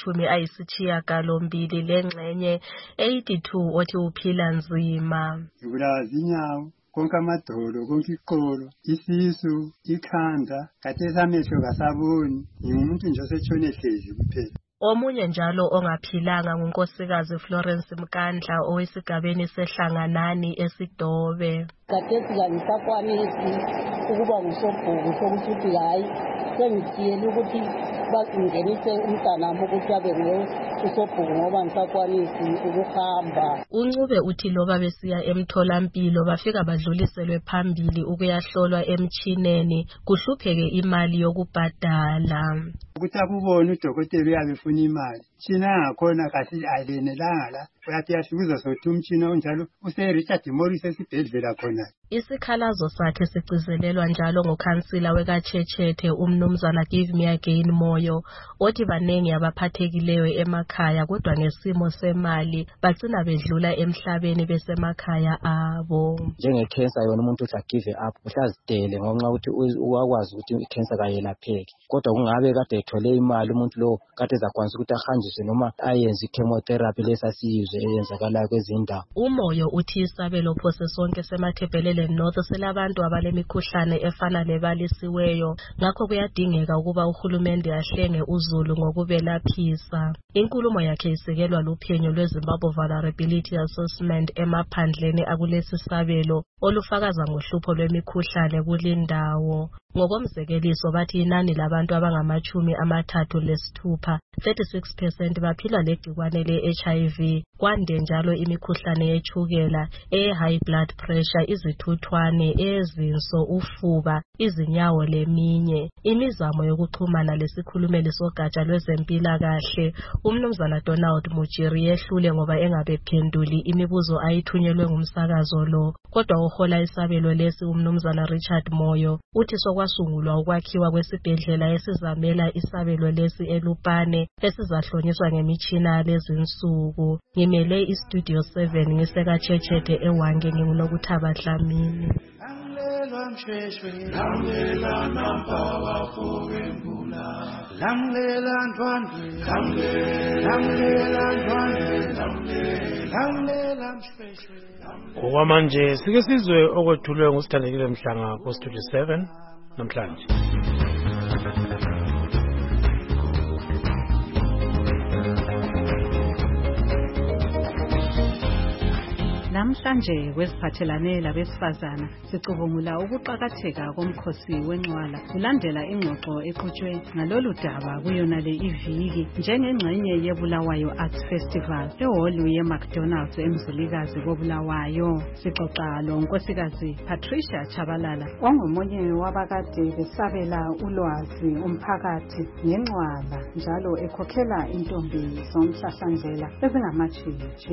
engama-92 lengxenye 82 othi uphila nzima. Ngibulawa zinyawo, konke amadolo, konke iqolo, isisu, ikhanda, khathesi amehlo kasaboni, ngumuntu nje osetshone hlezi kuphela. Omunye njalo ongaphilanga ngunkosikazi Florence Mkandla owesigabeni seHlanganani eSidobe. Khathesi kangisakwanisi ukuba ngusobhuku sokuthi hayi sengithiyele ukuthi bangenise umntanami ukuthi abe usobhuku ngoba ngisakwanisi ukuhamba. uNcube uthi loba besiya emtholampilo bafika badluliselwe phambili ukuyahlolwa emtshineni kuhlupheke imali yokubhadala. Ukuthi akubone udokotela uyabe efuna imali. Tshina ngakhona kasi alenelanga la. Uyathi yasibuza sothi umtshina onjalo use-Richard Morris esibhedlela khona. Isikhalazo sakhe sigcizelelwa njalo ngukhansila wekaTshetshe umnumzana Give Me Again Moyo othi banengi abaphathekileyo emakhaya kodwa ngesimo semali bagcina bedlula emhlabeni besemakhaya abo. Njenge-cancer yona umuntu uthi give up uhlazidele ngonxa ukuthi uwakwazi ukuthi i-cancer kayelapheki. Kodwa kungabe kade ethole imali umuntu lo kade ezakwanisa ukuthi ahanjiswe noma ayenze i-chemotherapy lesasiyizwe eyenzakalayo kwezindawo. uMoyo uthi isabelo phose sonke semaThebhelele North selabantu abalemikhuhlane efana lebalisiweyo ngakho kuyadingeka ukuba uhulumende ahlenge uzulu ngokubelaphisa. Inkulumo yakhe isekelwa luphenyo lweZimbabwe Vulnerability Assessment emaphandleni akulesi sabelo olufakaza ngohlupho lwemikhuhlane kulindawo. Ngokomzekeliso bathi inani labantu abangama-36 36% baphila legcikwane le-HIV kwande njalo imikhuhlane yetshukela, high blood pressure, izithuthwane, ezinso, ufuba, izinyawo leminye. Imizamo yokuxhumana lesikhulumeli sogatsha lwezempilakahle umnumzana Donald Mujiri yehlule ngoba engabephenduli imibuzo ayithunyelwe ngumsakazo lo. Kodwa uhola isabelo lesi umnumzana Richard Moyo uthi sokwasungulwa ukwakhiwa kwesibhedlela esizamela isabelo lesi eLupane esizahlonyiswa ngemitshina lezinsuku. Ngimele iStudio 7 ngisekaTshetshe eWange nginguNokuthaba Dlamini. Okwamanje sike sizwe okwethulwe ngusithandekile Mhlanga kuStudio 7 namhlanje. Namhlanje kweziphathelane labesifazana sicubungula ukuqakatheka komkhosi wenqwala kulandela ingxoxo eqhutshwe ngalolu daba kuyona le iviki njengengxenye yeBulawayo Arts Festival ehholu yeMcDonald's eMzilikazi koBulawayo. Sixoxa lo nkosikazi Patricia Chabalala ongomunye wabakade besabela ulwazi umphakathi ngenqwala njalo ekhokhela intombi zomhlahlandlela ezingamatshitshi.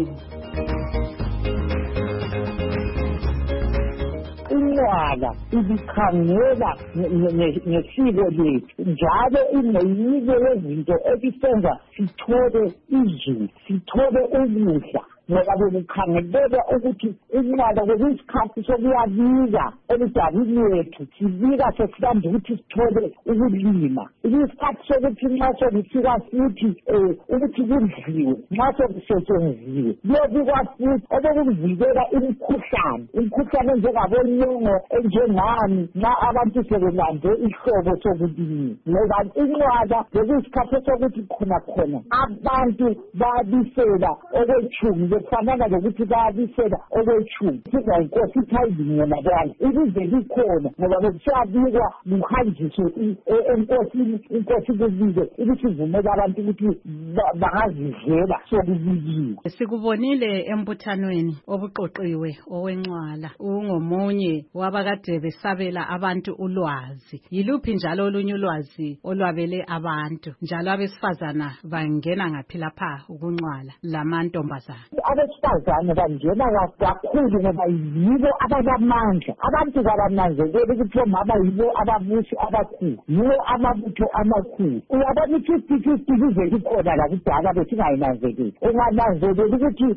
Inqwala ibikhangela ngesiko lethu njalo ingeyike lezinto ebisenza sithole izulu, sithole ukudla ngoba bekukhangeleka ukuthi inqwala bekuyisikhathi sokuyabika oludabini wethu sibika sesithanda ukuthi sithole ukulima isikhathi sokuthi nxa sokufika futhi ukuthi kudliwe nxa sokusetshenziswe kuyobikwa futhi okokuvikela imikhuhlane njengabonyongo enjengani nxa abantu sebelande ihlobo sokulima ngoba inqwala bekuyisikhathi sokuthi khona abantu babisela okwetshumi befanana lokuthi bayabisela okwetshumi siza inkosi ithayibini yona bwana ibize likhona ngoba bekusiyabikwa kuhanjiswe enkosini inkosi kubike ukuthi ivumela abantu ukuthi bangazidlela sokubikiwe. Sikubonile embuthanweni obuqoqiwe owenqwala ungomunye wabakade besabela abantu ulwazi. Yiluphi njalo olunye ulwazi olwabele abantu njalo abesifazana bangena ngaphi lapha ukunqwala lamantombazana? Abesifazane bangena kakhulu ngoba yibo abalamandla. Abantu babananzelela ukuthi omama yibo ababusi abakhulu, yibo amabutho amakhulu. Uyabona ukuthi lize likhona la kudala besingayinanzeleli. Ungananzelela ukuthi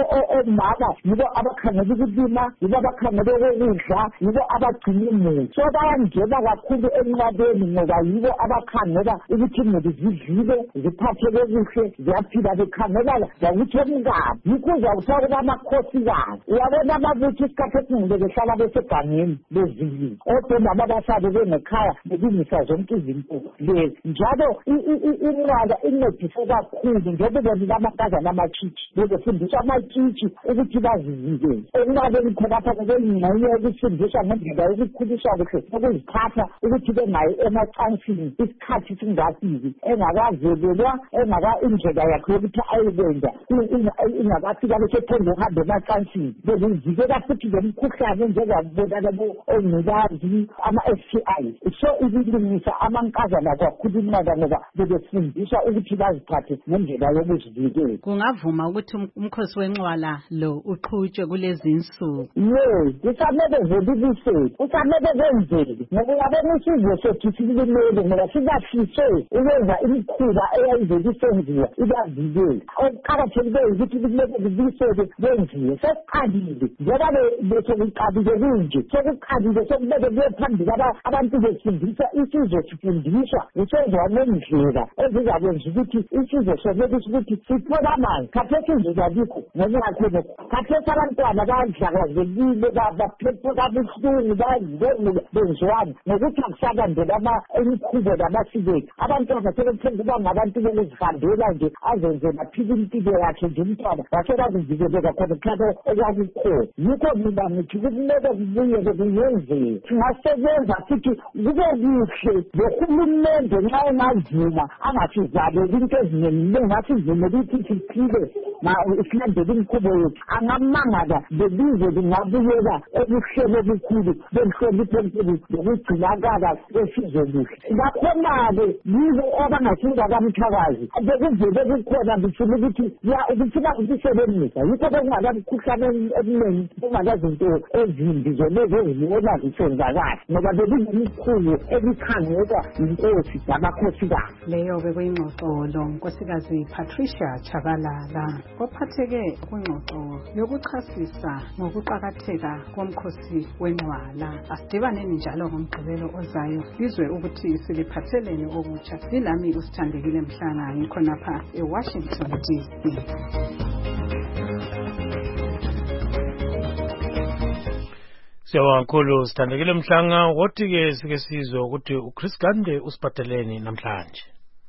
omama yibo abakhangela ukulima, yibo abakhangela ukudla, yibo abagcina imuli. So bayangena kakhulu enqwaleni ngoba yibo abakhangela ukuthi imuli zidlile, ziphatheke kuhle, ziyaphila bekhangela ukuthi omngane. Yikho uzawuthola ukuthi amakhosikazi. Uyabona amabutho isikhathi esiningi behlala besegangeni bezilile. Omama basabe benekhaya belungisa zonke izinto lezi. Njalo inqwala incedise kakhulu njengoba bonile amankazana amatshitshi. Befundiswa amatshitshi ukuthi bazivikele. Enqwaleni khonapha kubeyingxenye yokufundiswa ngendlela yokukhuliswa kuhle, ukuziphatha ukuthi bengayi emacansini isikhathi singafiki, engakazelelwa, indlela yakhe yokuthi ayikwenza ingakafika besethemba ukuhamba emacansini. Bezivikela futhi lemikhuhlane njengabonana ongculazi ama-STI. So ibilungisa amankazana kakhulu inqwala ngoba bebefundiswa ukuthi baziphathe ngendlela yokuzivikela. Kungavuma ukuthi umkhosi wenqwala lo uqhutshwe kulezi insuku? Kusamele velibisele, kusamele kwenzele ngoba uyabona isizwe sethu silimele ngoba sibahlise ukwenza imikhuba eyayivelisenziwa ibavikela. Okuqakathekileyo ukuthi kumele kubisele kwenziwe. Sesiqalile njengoba besekuqalile kunje, sekuqalile sokumele kuye phambili abantu befundisa isizwe sifundiswa kusenziwa ngendlela ezizakwenza ukuthi isizwe sonele ukuthi sithole amanzi. Khathesi inzuzo alikho ngenxa yakho. Khathesi abantwana bayadlakazekile, baphephe kabuhlungu, bayazibengula benziwani ngokuthi akusalandela imikhubo namasiko ethu. Abantwana sebethanda ukuba ngabantu bokuzihambela nje azenze baphile impilo yakhe nje umntwana basela kuvikeleka khona mhlawumbe okwakukhona. Yikho mina ngithi kumele kubuyeke kuyenzeke. Singasebenza futhi kube kuhle lohulumende nxa engavuma angasivaleli into eziningi engasivumela ukuthi siphile silandela imikhubo yethu. Angamangala lelizwe lingabuyela ebuhlelo obukhulu benhlonipho enkulu lokugcinakala kwesizwe kuhle. Ngakhona-ke yibo abangasinda kamthakazi bekuvele kukhona ngifuna ukufuna ukusebenza. Yikho bekungalamkhuhlane eminingi, kungalazinto ezimbi zonezi ezibona zisenzakala ngoba bekunemikhulu ebikhangeka inkosi namakhosikazi. Leyo bekuyingxoxo lo Nkosikazi Patricia Chabalala ophatheke kwingxoxo yokuchasisa ngokuqakatheka komkhosi wenqwala. Asidibaneni njalo ngomgqibelo ozayo sizwe ukuthi siliphatheleni okutsha. Silami uSithandekile Mhlanga ngikhonapha eWashington DC. Siyabonga kakhulu Sithandekile Mhlanga. Wothi-ke sike sizwe ukuthi uChris Gande usibhateleni namhlanje.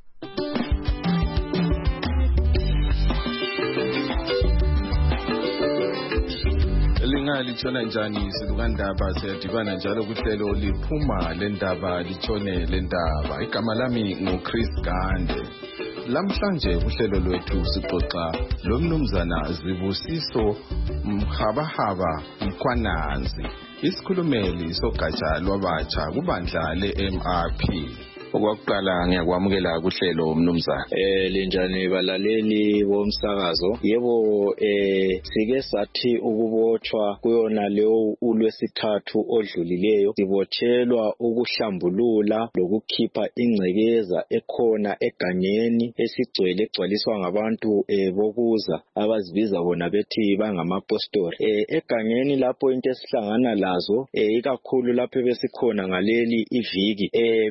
Litshona njani silukandaba siyadibana njalo kuhlelo liphuma lendaba litshone lendaba. Igama lami nguChris Gande. Lamhlanje kuhlelo lwethu sixoxa lomnumzana Zibusiso Mhabahaba Mkhwananzi, isikhulumeli sogatsha lwabatsha kubandla le-MRP. Okwakuqala ngiyakwamukela kuhlelo mnumzana. Linjani balaleli bomsakazo. Yebo sike sathi ukubotshwa kuyona leyo uLwesithathu odlulileyo sibotshelwa ukuhlambulula lokukhipha ingcekeza ekhona egangeni esigcwele egcwaliswa ngabantu bokuza abazibiza bona bethi bangamapostori. Egangeni lapho into esihlangana lazo ikakhulu lapho besikhona ngaleli iviki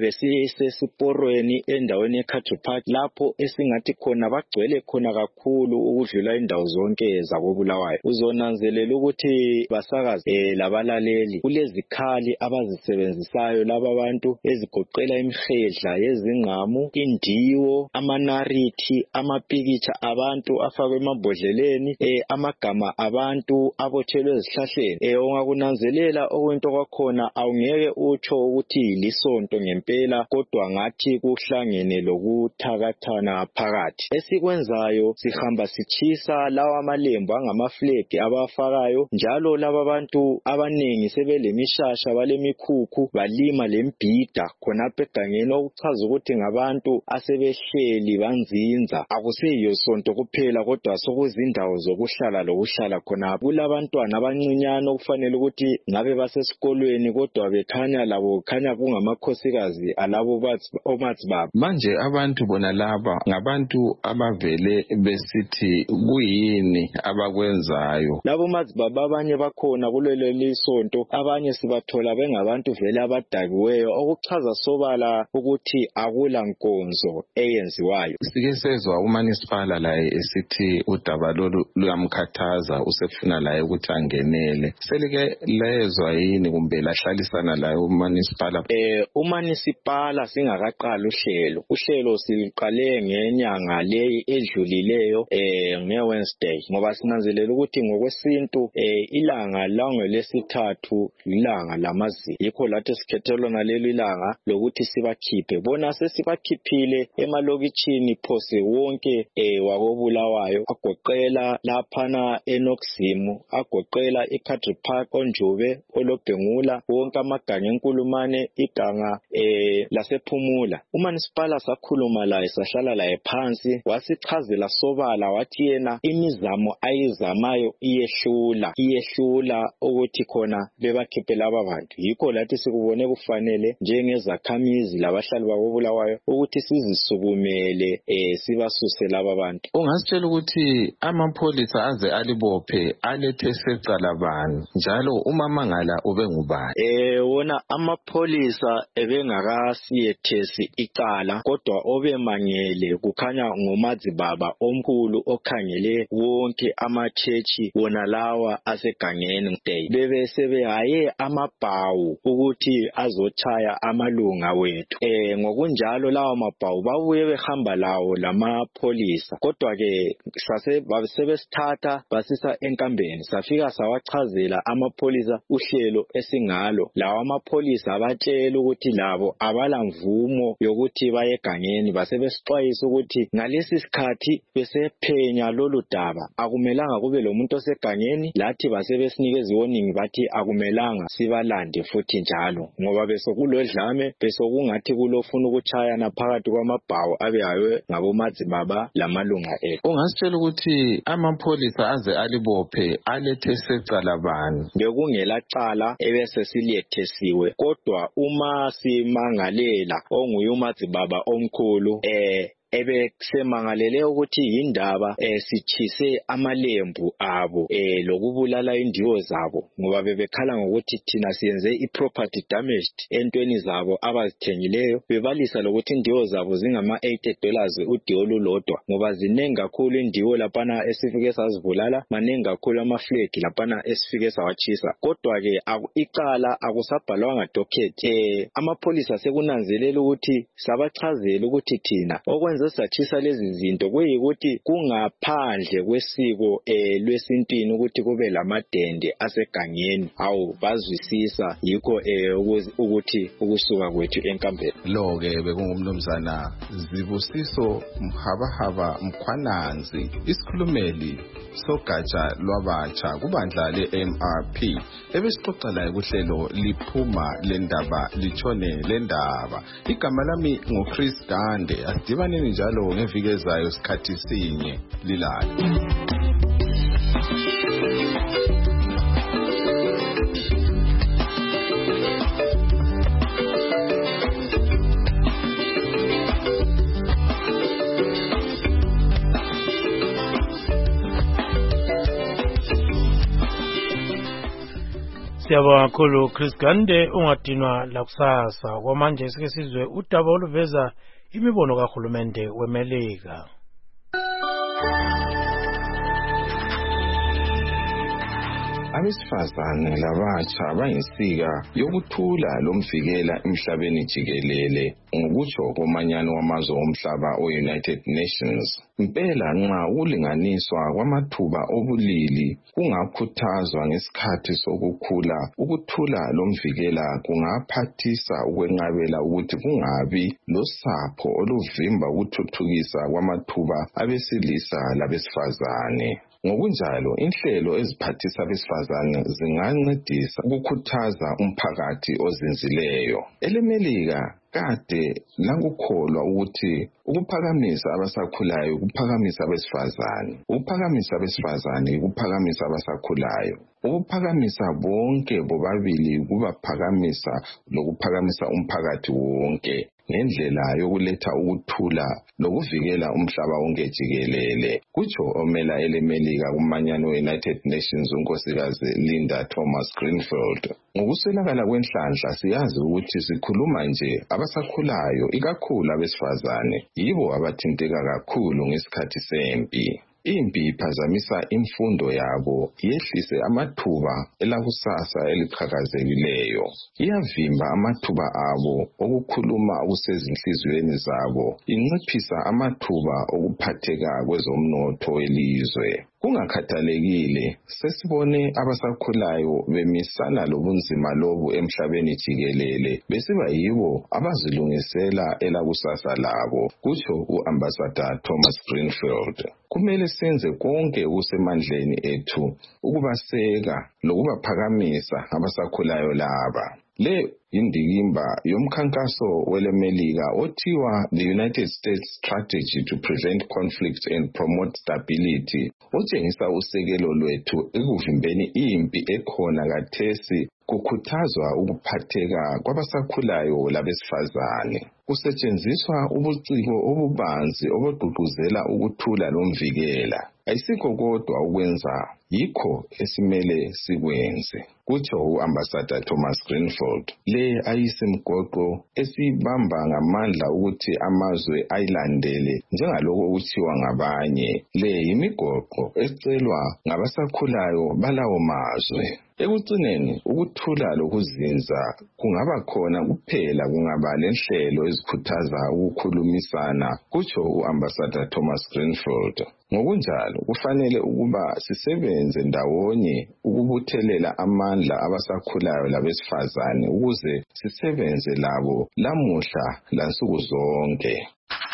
besisesiporweni endaweni eCountry Park lapho esingathi khona bagcwele khona kakhulu ukudlula indawo zonke zakoBulawayo. Uzonanzelela ukuthi basakazi labalaleli kulezikhali abazisebenzisayo laba abantu ezigoqela imihedla yezingqamu, indiwo, amanarithi, amapikitsha abantu afakwe emabhodleleni, amagama abantu abotshelwe ezihlahleni. Ungakunanzelela okuyinto kwakhona awungeke utsho ukuthi lisonto ngempela kodwa ngathi kuhlangene lokuthakathana phakathi. Esikwenzayo sihamba sichisa lawa amalembu angamaflegi abafakayo njalo laba bantu abanengi sebelemishasha balemikhukhu balima lembhida khonapha egangeni okuchaza ukuthi ngabantu asebehleli banzinza. Akuseyiyo sonto kuphela kodwa sokuzindawo zokuhlala lokuhlala khonapha. Kulabantwana abancinyane okufanele ukuthi ngabe basesikolweni kodwa bekhanya labo khanya kungamakhosikazi alabo omazi babo. Manje abantu bona laba ngabantu abavele besithi kuyini abakwenzayo. Labo mazi baba abanye bakhona kulelo lisonto, abanye sibathola bengabantu vele abadakiweyo okuchaza sobala ukuthi akula nkonzo eyenziwayo. Sike sezwa uManisipala laye esithi udaba lolu luyamkhathaza usefuna laye ukuthi angenele. Selike lezwa yini kumbe lahlalisana laye uManisipala? uManisipala singakaqala uhlelo siliqale ngenyanga leyi edlulileyo ngeWednesday ngoba sinanzelela ukuthi ngokwesintu ilanga langolesithathu ilanga lamazi. Yikho lathi sikhethelwa nalelo ilanga lokuthi sibakhiphe. Bona sesibakhiphile emalokitshini phose wonke wakoBulawayo agoqela laphana eNoximu, agoqela iCountry Park, oNjube, oLobhengula, wonke amaganga eNkulumane, iganga lasePhumula. uManisipala sakhuluma laye sahlala laye phansi wasichazela sobala wathi yena imizamo ayizamayo iyehlula ukuthi khona bebakhiphe laba bantu. Yikho lathi sikubone kufanele njengezakhamizi labahlali bakoBulawayo ukuthi sizisukumele sibasuse laba bantu. Ungasitshela ukuthi amapholisa aze alibophe alethe secala bani njalo umamangala ubengubani? Wona amapholisa ebengakasiyethesi icala kodwa obemangele kukhanya ngomazi baba omkhulu okhangele wonke amachechi wona lawa asegangeni. Bebe sebehaye amabhawu ukuthi azochaya amalunga wethu. Ngokunjalo lawa mabhawu babuye behamba lawo lamapholisa kodwa ke sebesithatha basisa enkambeni. Safika sawachazela amapholisa uhlelo esingalo. Lawa amapholisa abatshela ukuthi labo abala mvumo yokuthi baye egangeni. Basebesixwayisa ukuthi ngalesi sikhathi besephenya lolu daba akumelanga kube lomuntu osegangeni. Lathi basebesinikeza warning bathi akumelanga sibalande futhi njalo ngoba besokulodlame besokungathi kulofuna ukuchayana phakathi kwamabhawu abehawe ngabomazi baba lamalunga ethu. Ungasitshela ukuthi amapholisa aze alibophe alethe secala bani? Bekungela cala ebese siliyethesiwe kodwa uma simangalela onguye umazi baba omkhulu ebekusemangalele ukuthi indaba sichise amalembu abo lokubulala indiwo zabo ngoba bebekhala ngokuthi thina siyenze iproperty damaged entweni zabo abazithengileyo. Bebalisa lokuthi indiwo zabo zingama $80 udiwo lolodwa ngoba zinengi kakhulu indiwo lapana esifike sazibulala, manengi kakhulu amaflegi lapana esifike sawachisa. Kodwa ke icala akusabhalwanga docket. Amapholisa sekunanzelela ukuthi sabachazela ukuthi thina okwenza saze sathisa lezi zinto kuyikuthi kungaphandle kwesiko lwesintini ukuthi kube lamadende asegangeni awu bazwisisa yikho ukuthi ukusuka kwethu enkambeni lo ke bekungumnumzana Zibusiso Mhabahaba Mkhwananzi isikhulumeli sogatsha lwabatsha kubandla le-MRP ebesixoxa laye kuhlelo liphuma lendaba litshone lendaba. Igama lami nguChris Gande. Asidibaneni njalo ngeviki ezayo sikhathi sinye lilala. Siyabonga kakhulu Chris Gande. Ungadinwa lakusasa kwamanje sike sizwe udaba oluveza imibono kahulumende weMelika. Abesifazane labatsha bayinsika yokuthula lomvikela emhlabeni jikelele ngokutsho komanyano wamazwe omhlaba o-United Nations. Impela nxa ukulinganiswa kwamathuba obulili kungakhuthazwa ngesikhathi sokukhula, ukuthula lomvikela kungaphathisa ukwenqabela ukuthi kungabi losapho oluvimba ukuthuthukisa kwamathuba abesilisa labesifazane. Ngokunjalo inhlelo eziphathisa abesifazane zingancedisa ukukhuthaza umphakathi ozinzileyo. EMelika kade lakukholwa ukuthi ukuphakamisa abasakhulayo kuphakamisa abesifazane, ukuphakamisa abesifazane kuphakamisa abasakhulayo, ukuphakamisa bonke bobabili kubaphakamisa lokuphakamisa umphakathi wonke ngendlela yokuletha ukuthula lokuvikela umhlaba wonke jikelele. Kutsho omela eleMelika kumanyano United Nations unkosikazi Linda Thomas Greenfield. Ngokuswelakala kwenhlanhla siyazi ukuthi sikhuluma nje abasakhulayo ikakhulu abesifazane yibo abathinteka kakhulu ngesikhathi sempi. Impi iphazamisa imfundo yabo, yehlise amathuba elakusasa eliqhakazekileyo, iyavimba amathuba abo okukhuluma okusezinhliziyweni zabo, inciphisa amathuba okuphatheka kwezomnotho welizwe. Kungakhathalekile sesibone abasakhulayo bemisana lobunzima lobu emhlabeni jikelele besiba yibo abazilungisela elakusasa labo, kutsho uAmbassador Thomas Greenfield. Kumele senze konke okusemandleni ethu ukubaseka lokubaphakamisa abasakhulayo laba. Le indikimba yomkhankaso weleMelika othiwa the United States Strategy to Prevent Conflict and Promote Stability otshengisa usekelo lwethu ekuvimbeni impi ekhona kathesi kukhuthazwa ukuphatheka kwabasakhulayo labesifazane. Kusetshenziswa ubuciko obubanzi obugqugquzela ukuthula lomvikela. Ayisikho kodwa ukwenza yikho esimele sikwenze, kutsho uAmbassador Thomas Greenfield. Le ayisimgoqo esibamba ngamandla ukuthi amazwe ayilandele njengaloko kuthiwa ngabanye. Le yimigoqo ecelwa ngabasakhulayo balawo mazwe. Ekucineni ukuthula lokuzinza kungaba khona kuphela kungaba lenhlelo ezikhuthaza ukukhulumisana, kutsho uAmbassador Thomas Greenfield. Ngokunjalo kufanele ukuba sisebenze ndawonye ukubuthelela amandla abasakhulayo labesifazane ukuze sisebenze labo lamuhla lansuku zonke.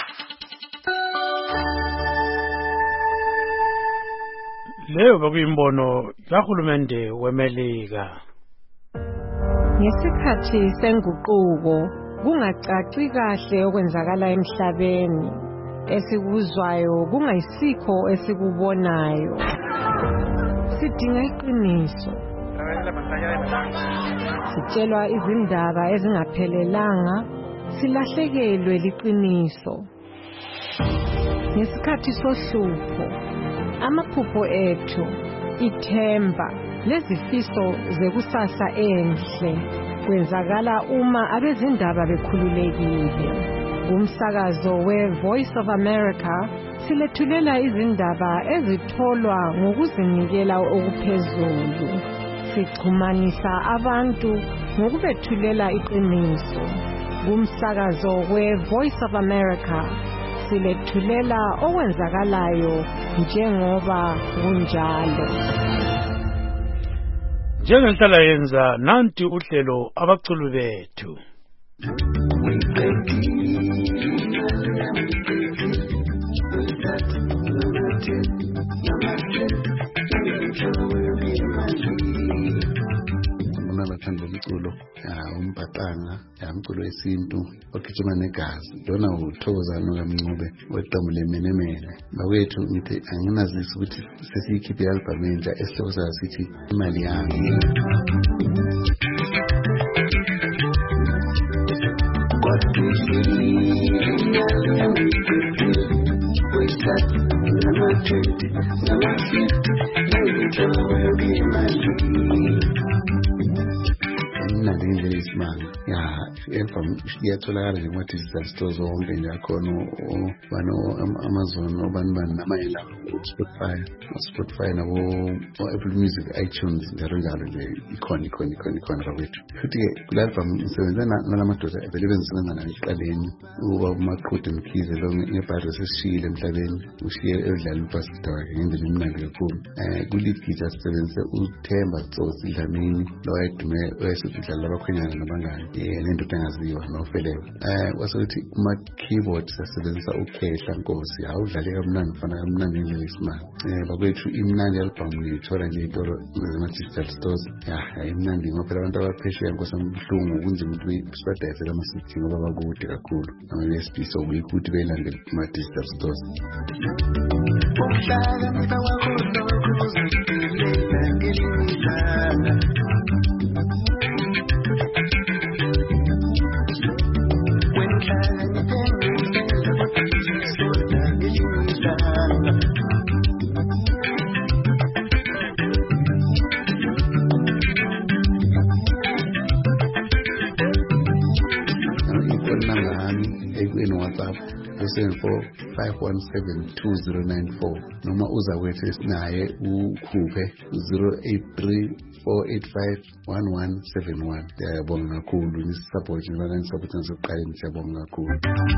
Leyo bekuyimbono kahulumende weMelika. Ngesikhathi senguquko kungacaci kahle okwenzakala emhlabeni, esikuzwayo kungayisikho esikubonayo. Sidinga iqiniso. Sitshelwa izindaba ezingaphelelanga, silahlekelwe liqiniso. Ngesikhathi sohlupho, amaphupho ethu, ithemba, lezifiso zekusasa enhle kwenzakala uma abezindaba bekhululekile. Umsakazo we-Voice of America silethulela izindaba ezitholwa ngokuzinikela okuphezulu. Sixhumanisa abantu ngokubethulela iqiniso. Umsakazo we-Voice of America silethulela okwenzakalayo njengoba kunjalo. Njengenhlala yenza nanti uhlelo abaculi bethu. Abathanda umculo umbhaqanga umculo wesintu ogijima negazi lona uThokozani kaMncube weqembu lemenemene bakwethu ngithi anginazisa ukuthi sesiyikhiphe i-album entsha esihloko sayo sithi imali yami. Nalindlela isimanga album iyatholakala nje kuma-digital stores wonke nje akhona Amazon obani namayela Spotify nabo Apple Music, iTunes njalo nje ikhona bakwethu. Futhi-ke kule album ngisebenze nalamadoda vele bengisebenza nayo ekuqaleni ukuba uMaqhude Mkhize lo ngebhadre sesishiyile emhlabeni ushiye edlala ubasita wakhe ngendlela emnandi kakhulu. Ku-lead guitar sisebenzise uThemba Tsotsi Dlamini lo wayedume udlala abakhwenyana nabangani nendoda engaziwa nofeleba. Wasokuthi kuma-keyboard sasebenzisa uKhehla Nkosi udlale kamnandi ufana kamnandi ngendlela isimanga. Bakwethu imnandi album ngiyithola nje itolo zema-digital stores imnandi ngoba phela abantu abaphesheya Nkosi buhlungu kunzima ukuthi sibadayisele ama-CD ngoba bakude kakhulu ama-USB so ukuthi beyilandele kuma-digital stores. WhatsApp 0745172094 noma uzakwethu esinaye ukhuphe 0834851171. Ngiyabonga kakhulu nisisupport njengoba nisisupport ngasekuqaleni, siyabonga kakhulu.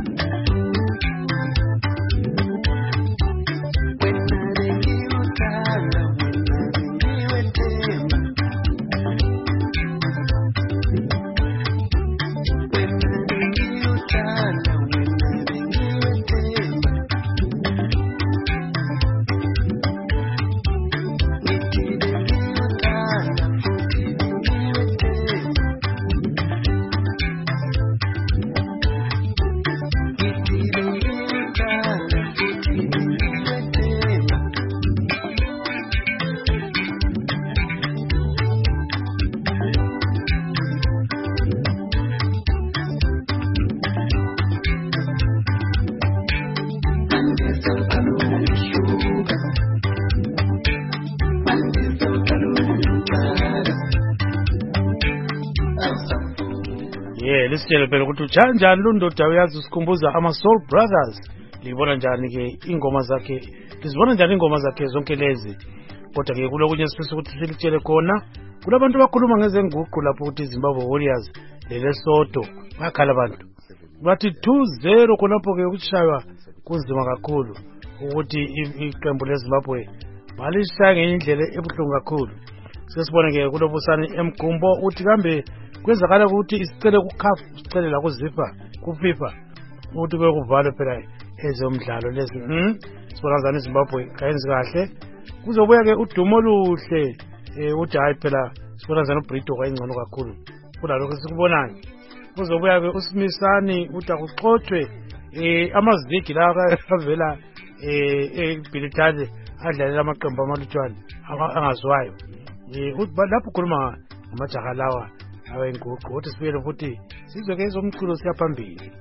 Lisitshele phela ukuthi ujanjani lundoda uyazi usikhumbuza ama-Soul Brothers. Libona njani ke ingoma zakhe, lizibona njani ingoma zakhe zonke lezi. Kodwa ke kulokunye sifisa ukuthi silitshele khona kulabantu bakhuluma ngezenguqu lapho ukuthi Zimbabwe Warriors leLesotho bakhala abantu bathi 2-0 khonapho ke ukushaywa kunzima kakhulu ukuthi iqembu leZimbabwe balishaya ngenye indlela ebuhlungu kakhulu. Sesibone ke kulobusani eMgumbo uthi kambe kwenzakala ukuthi isicele kuCAF sicele la kuFIFA ukuthi kuvalwe phela ezomdlalo lezi. Sibona ngani iZimbabwe kayenzi kahle. Kuzobuya ke udumo oluhle uthi hayi phela sibona ngani uBrito kwayingcono kakhulu kulalo sikubonana. Kuzobuya ke uSmisani uthi akuxoxwe amazigi la avela eBilitale adlalela amaqembu amalutshwane angazwayo. Lapho khuluma ngamajaha lawa awenguqu uthi sibuyele futhi sizwe ke ezomculo siyaphambili.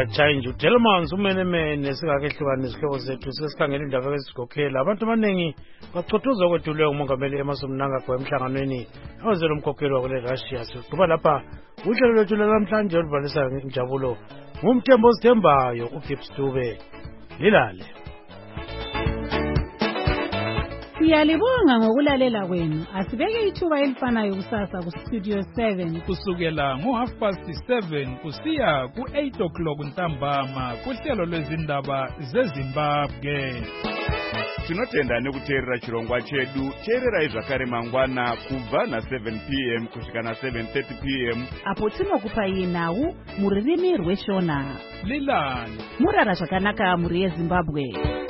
singatshayi uDelmans umenemene singakehlukani izihlobo zethu sesikhangela indaba ezigokela abantu abaningi bachothoza kwethuleyo umongameli Emmerson Mnangagwa emhlanganweni awenzela umkhokheli wakule Russia. Siqhuba lapha uhlelo lwethu namhlanje oluvalisa injabulo ngumthembo osithembayo uGibbs Dube. Lilale. Siyalibonga ngokulalela kwenu. Asibeke ithuba elifanayo kusasa ku Studio 7 kusukela ngo7:30 kusiya ku8 ntambama kuhlelo lwezindaba zeZimbabwe. Tinotenda nekuteerera chirongwa chedu. Teererai zvakare mangwana kubva na7 p.m. kusvika na7:30 p.m. apo tinokupai nhau muririmi rweShona. Lilale. Murara zvakanaka muri yeZimbabwe.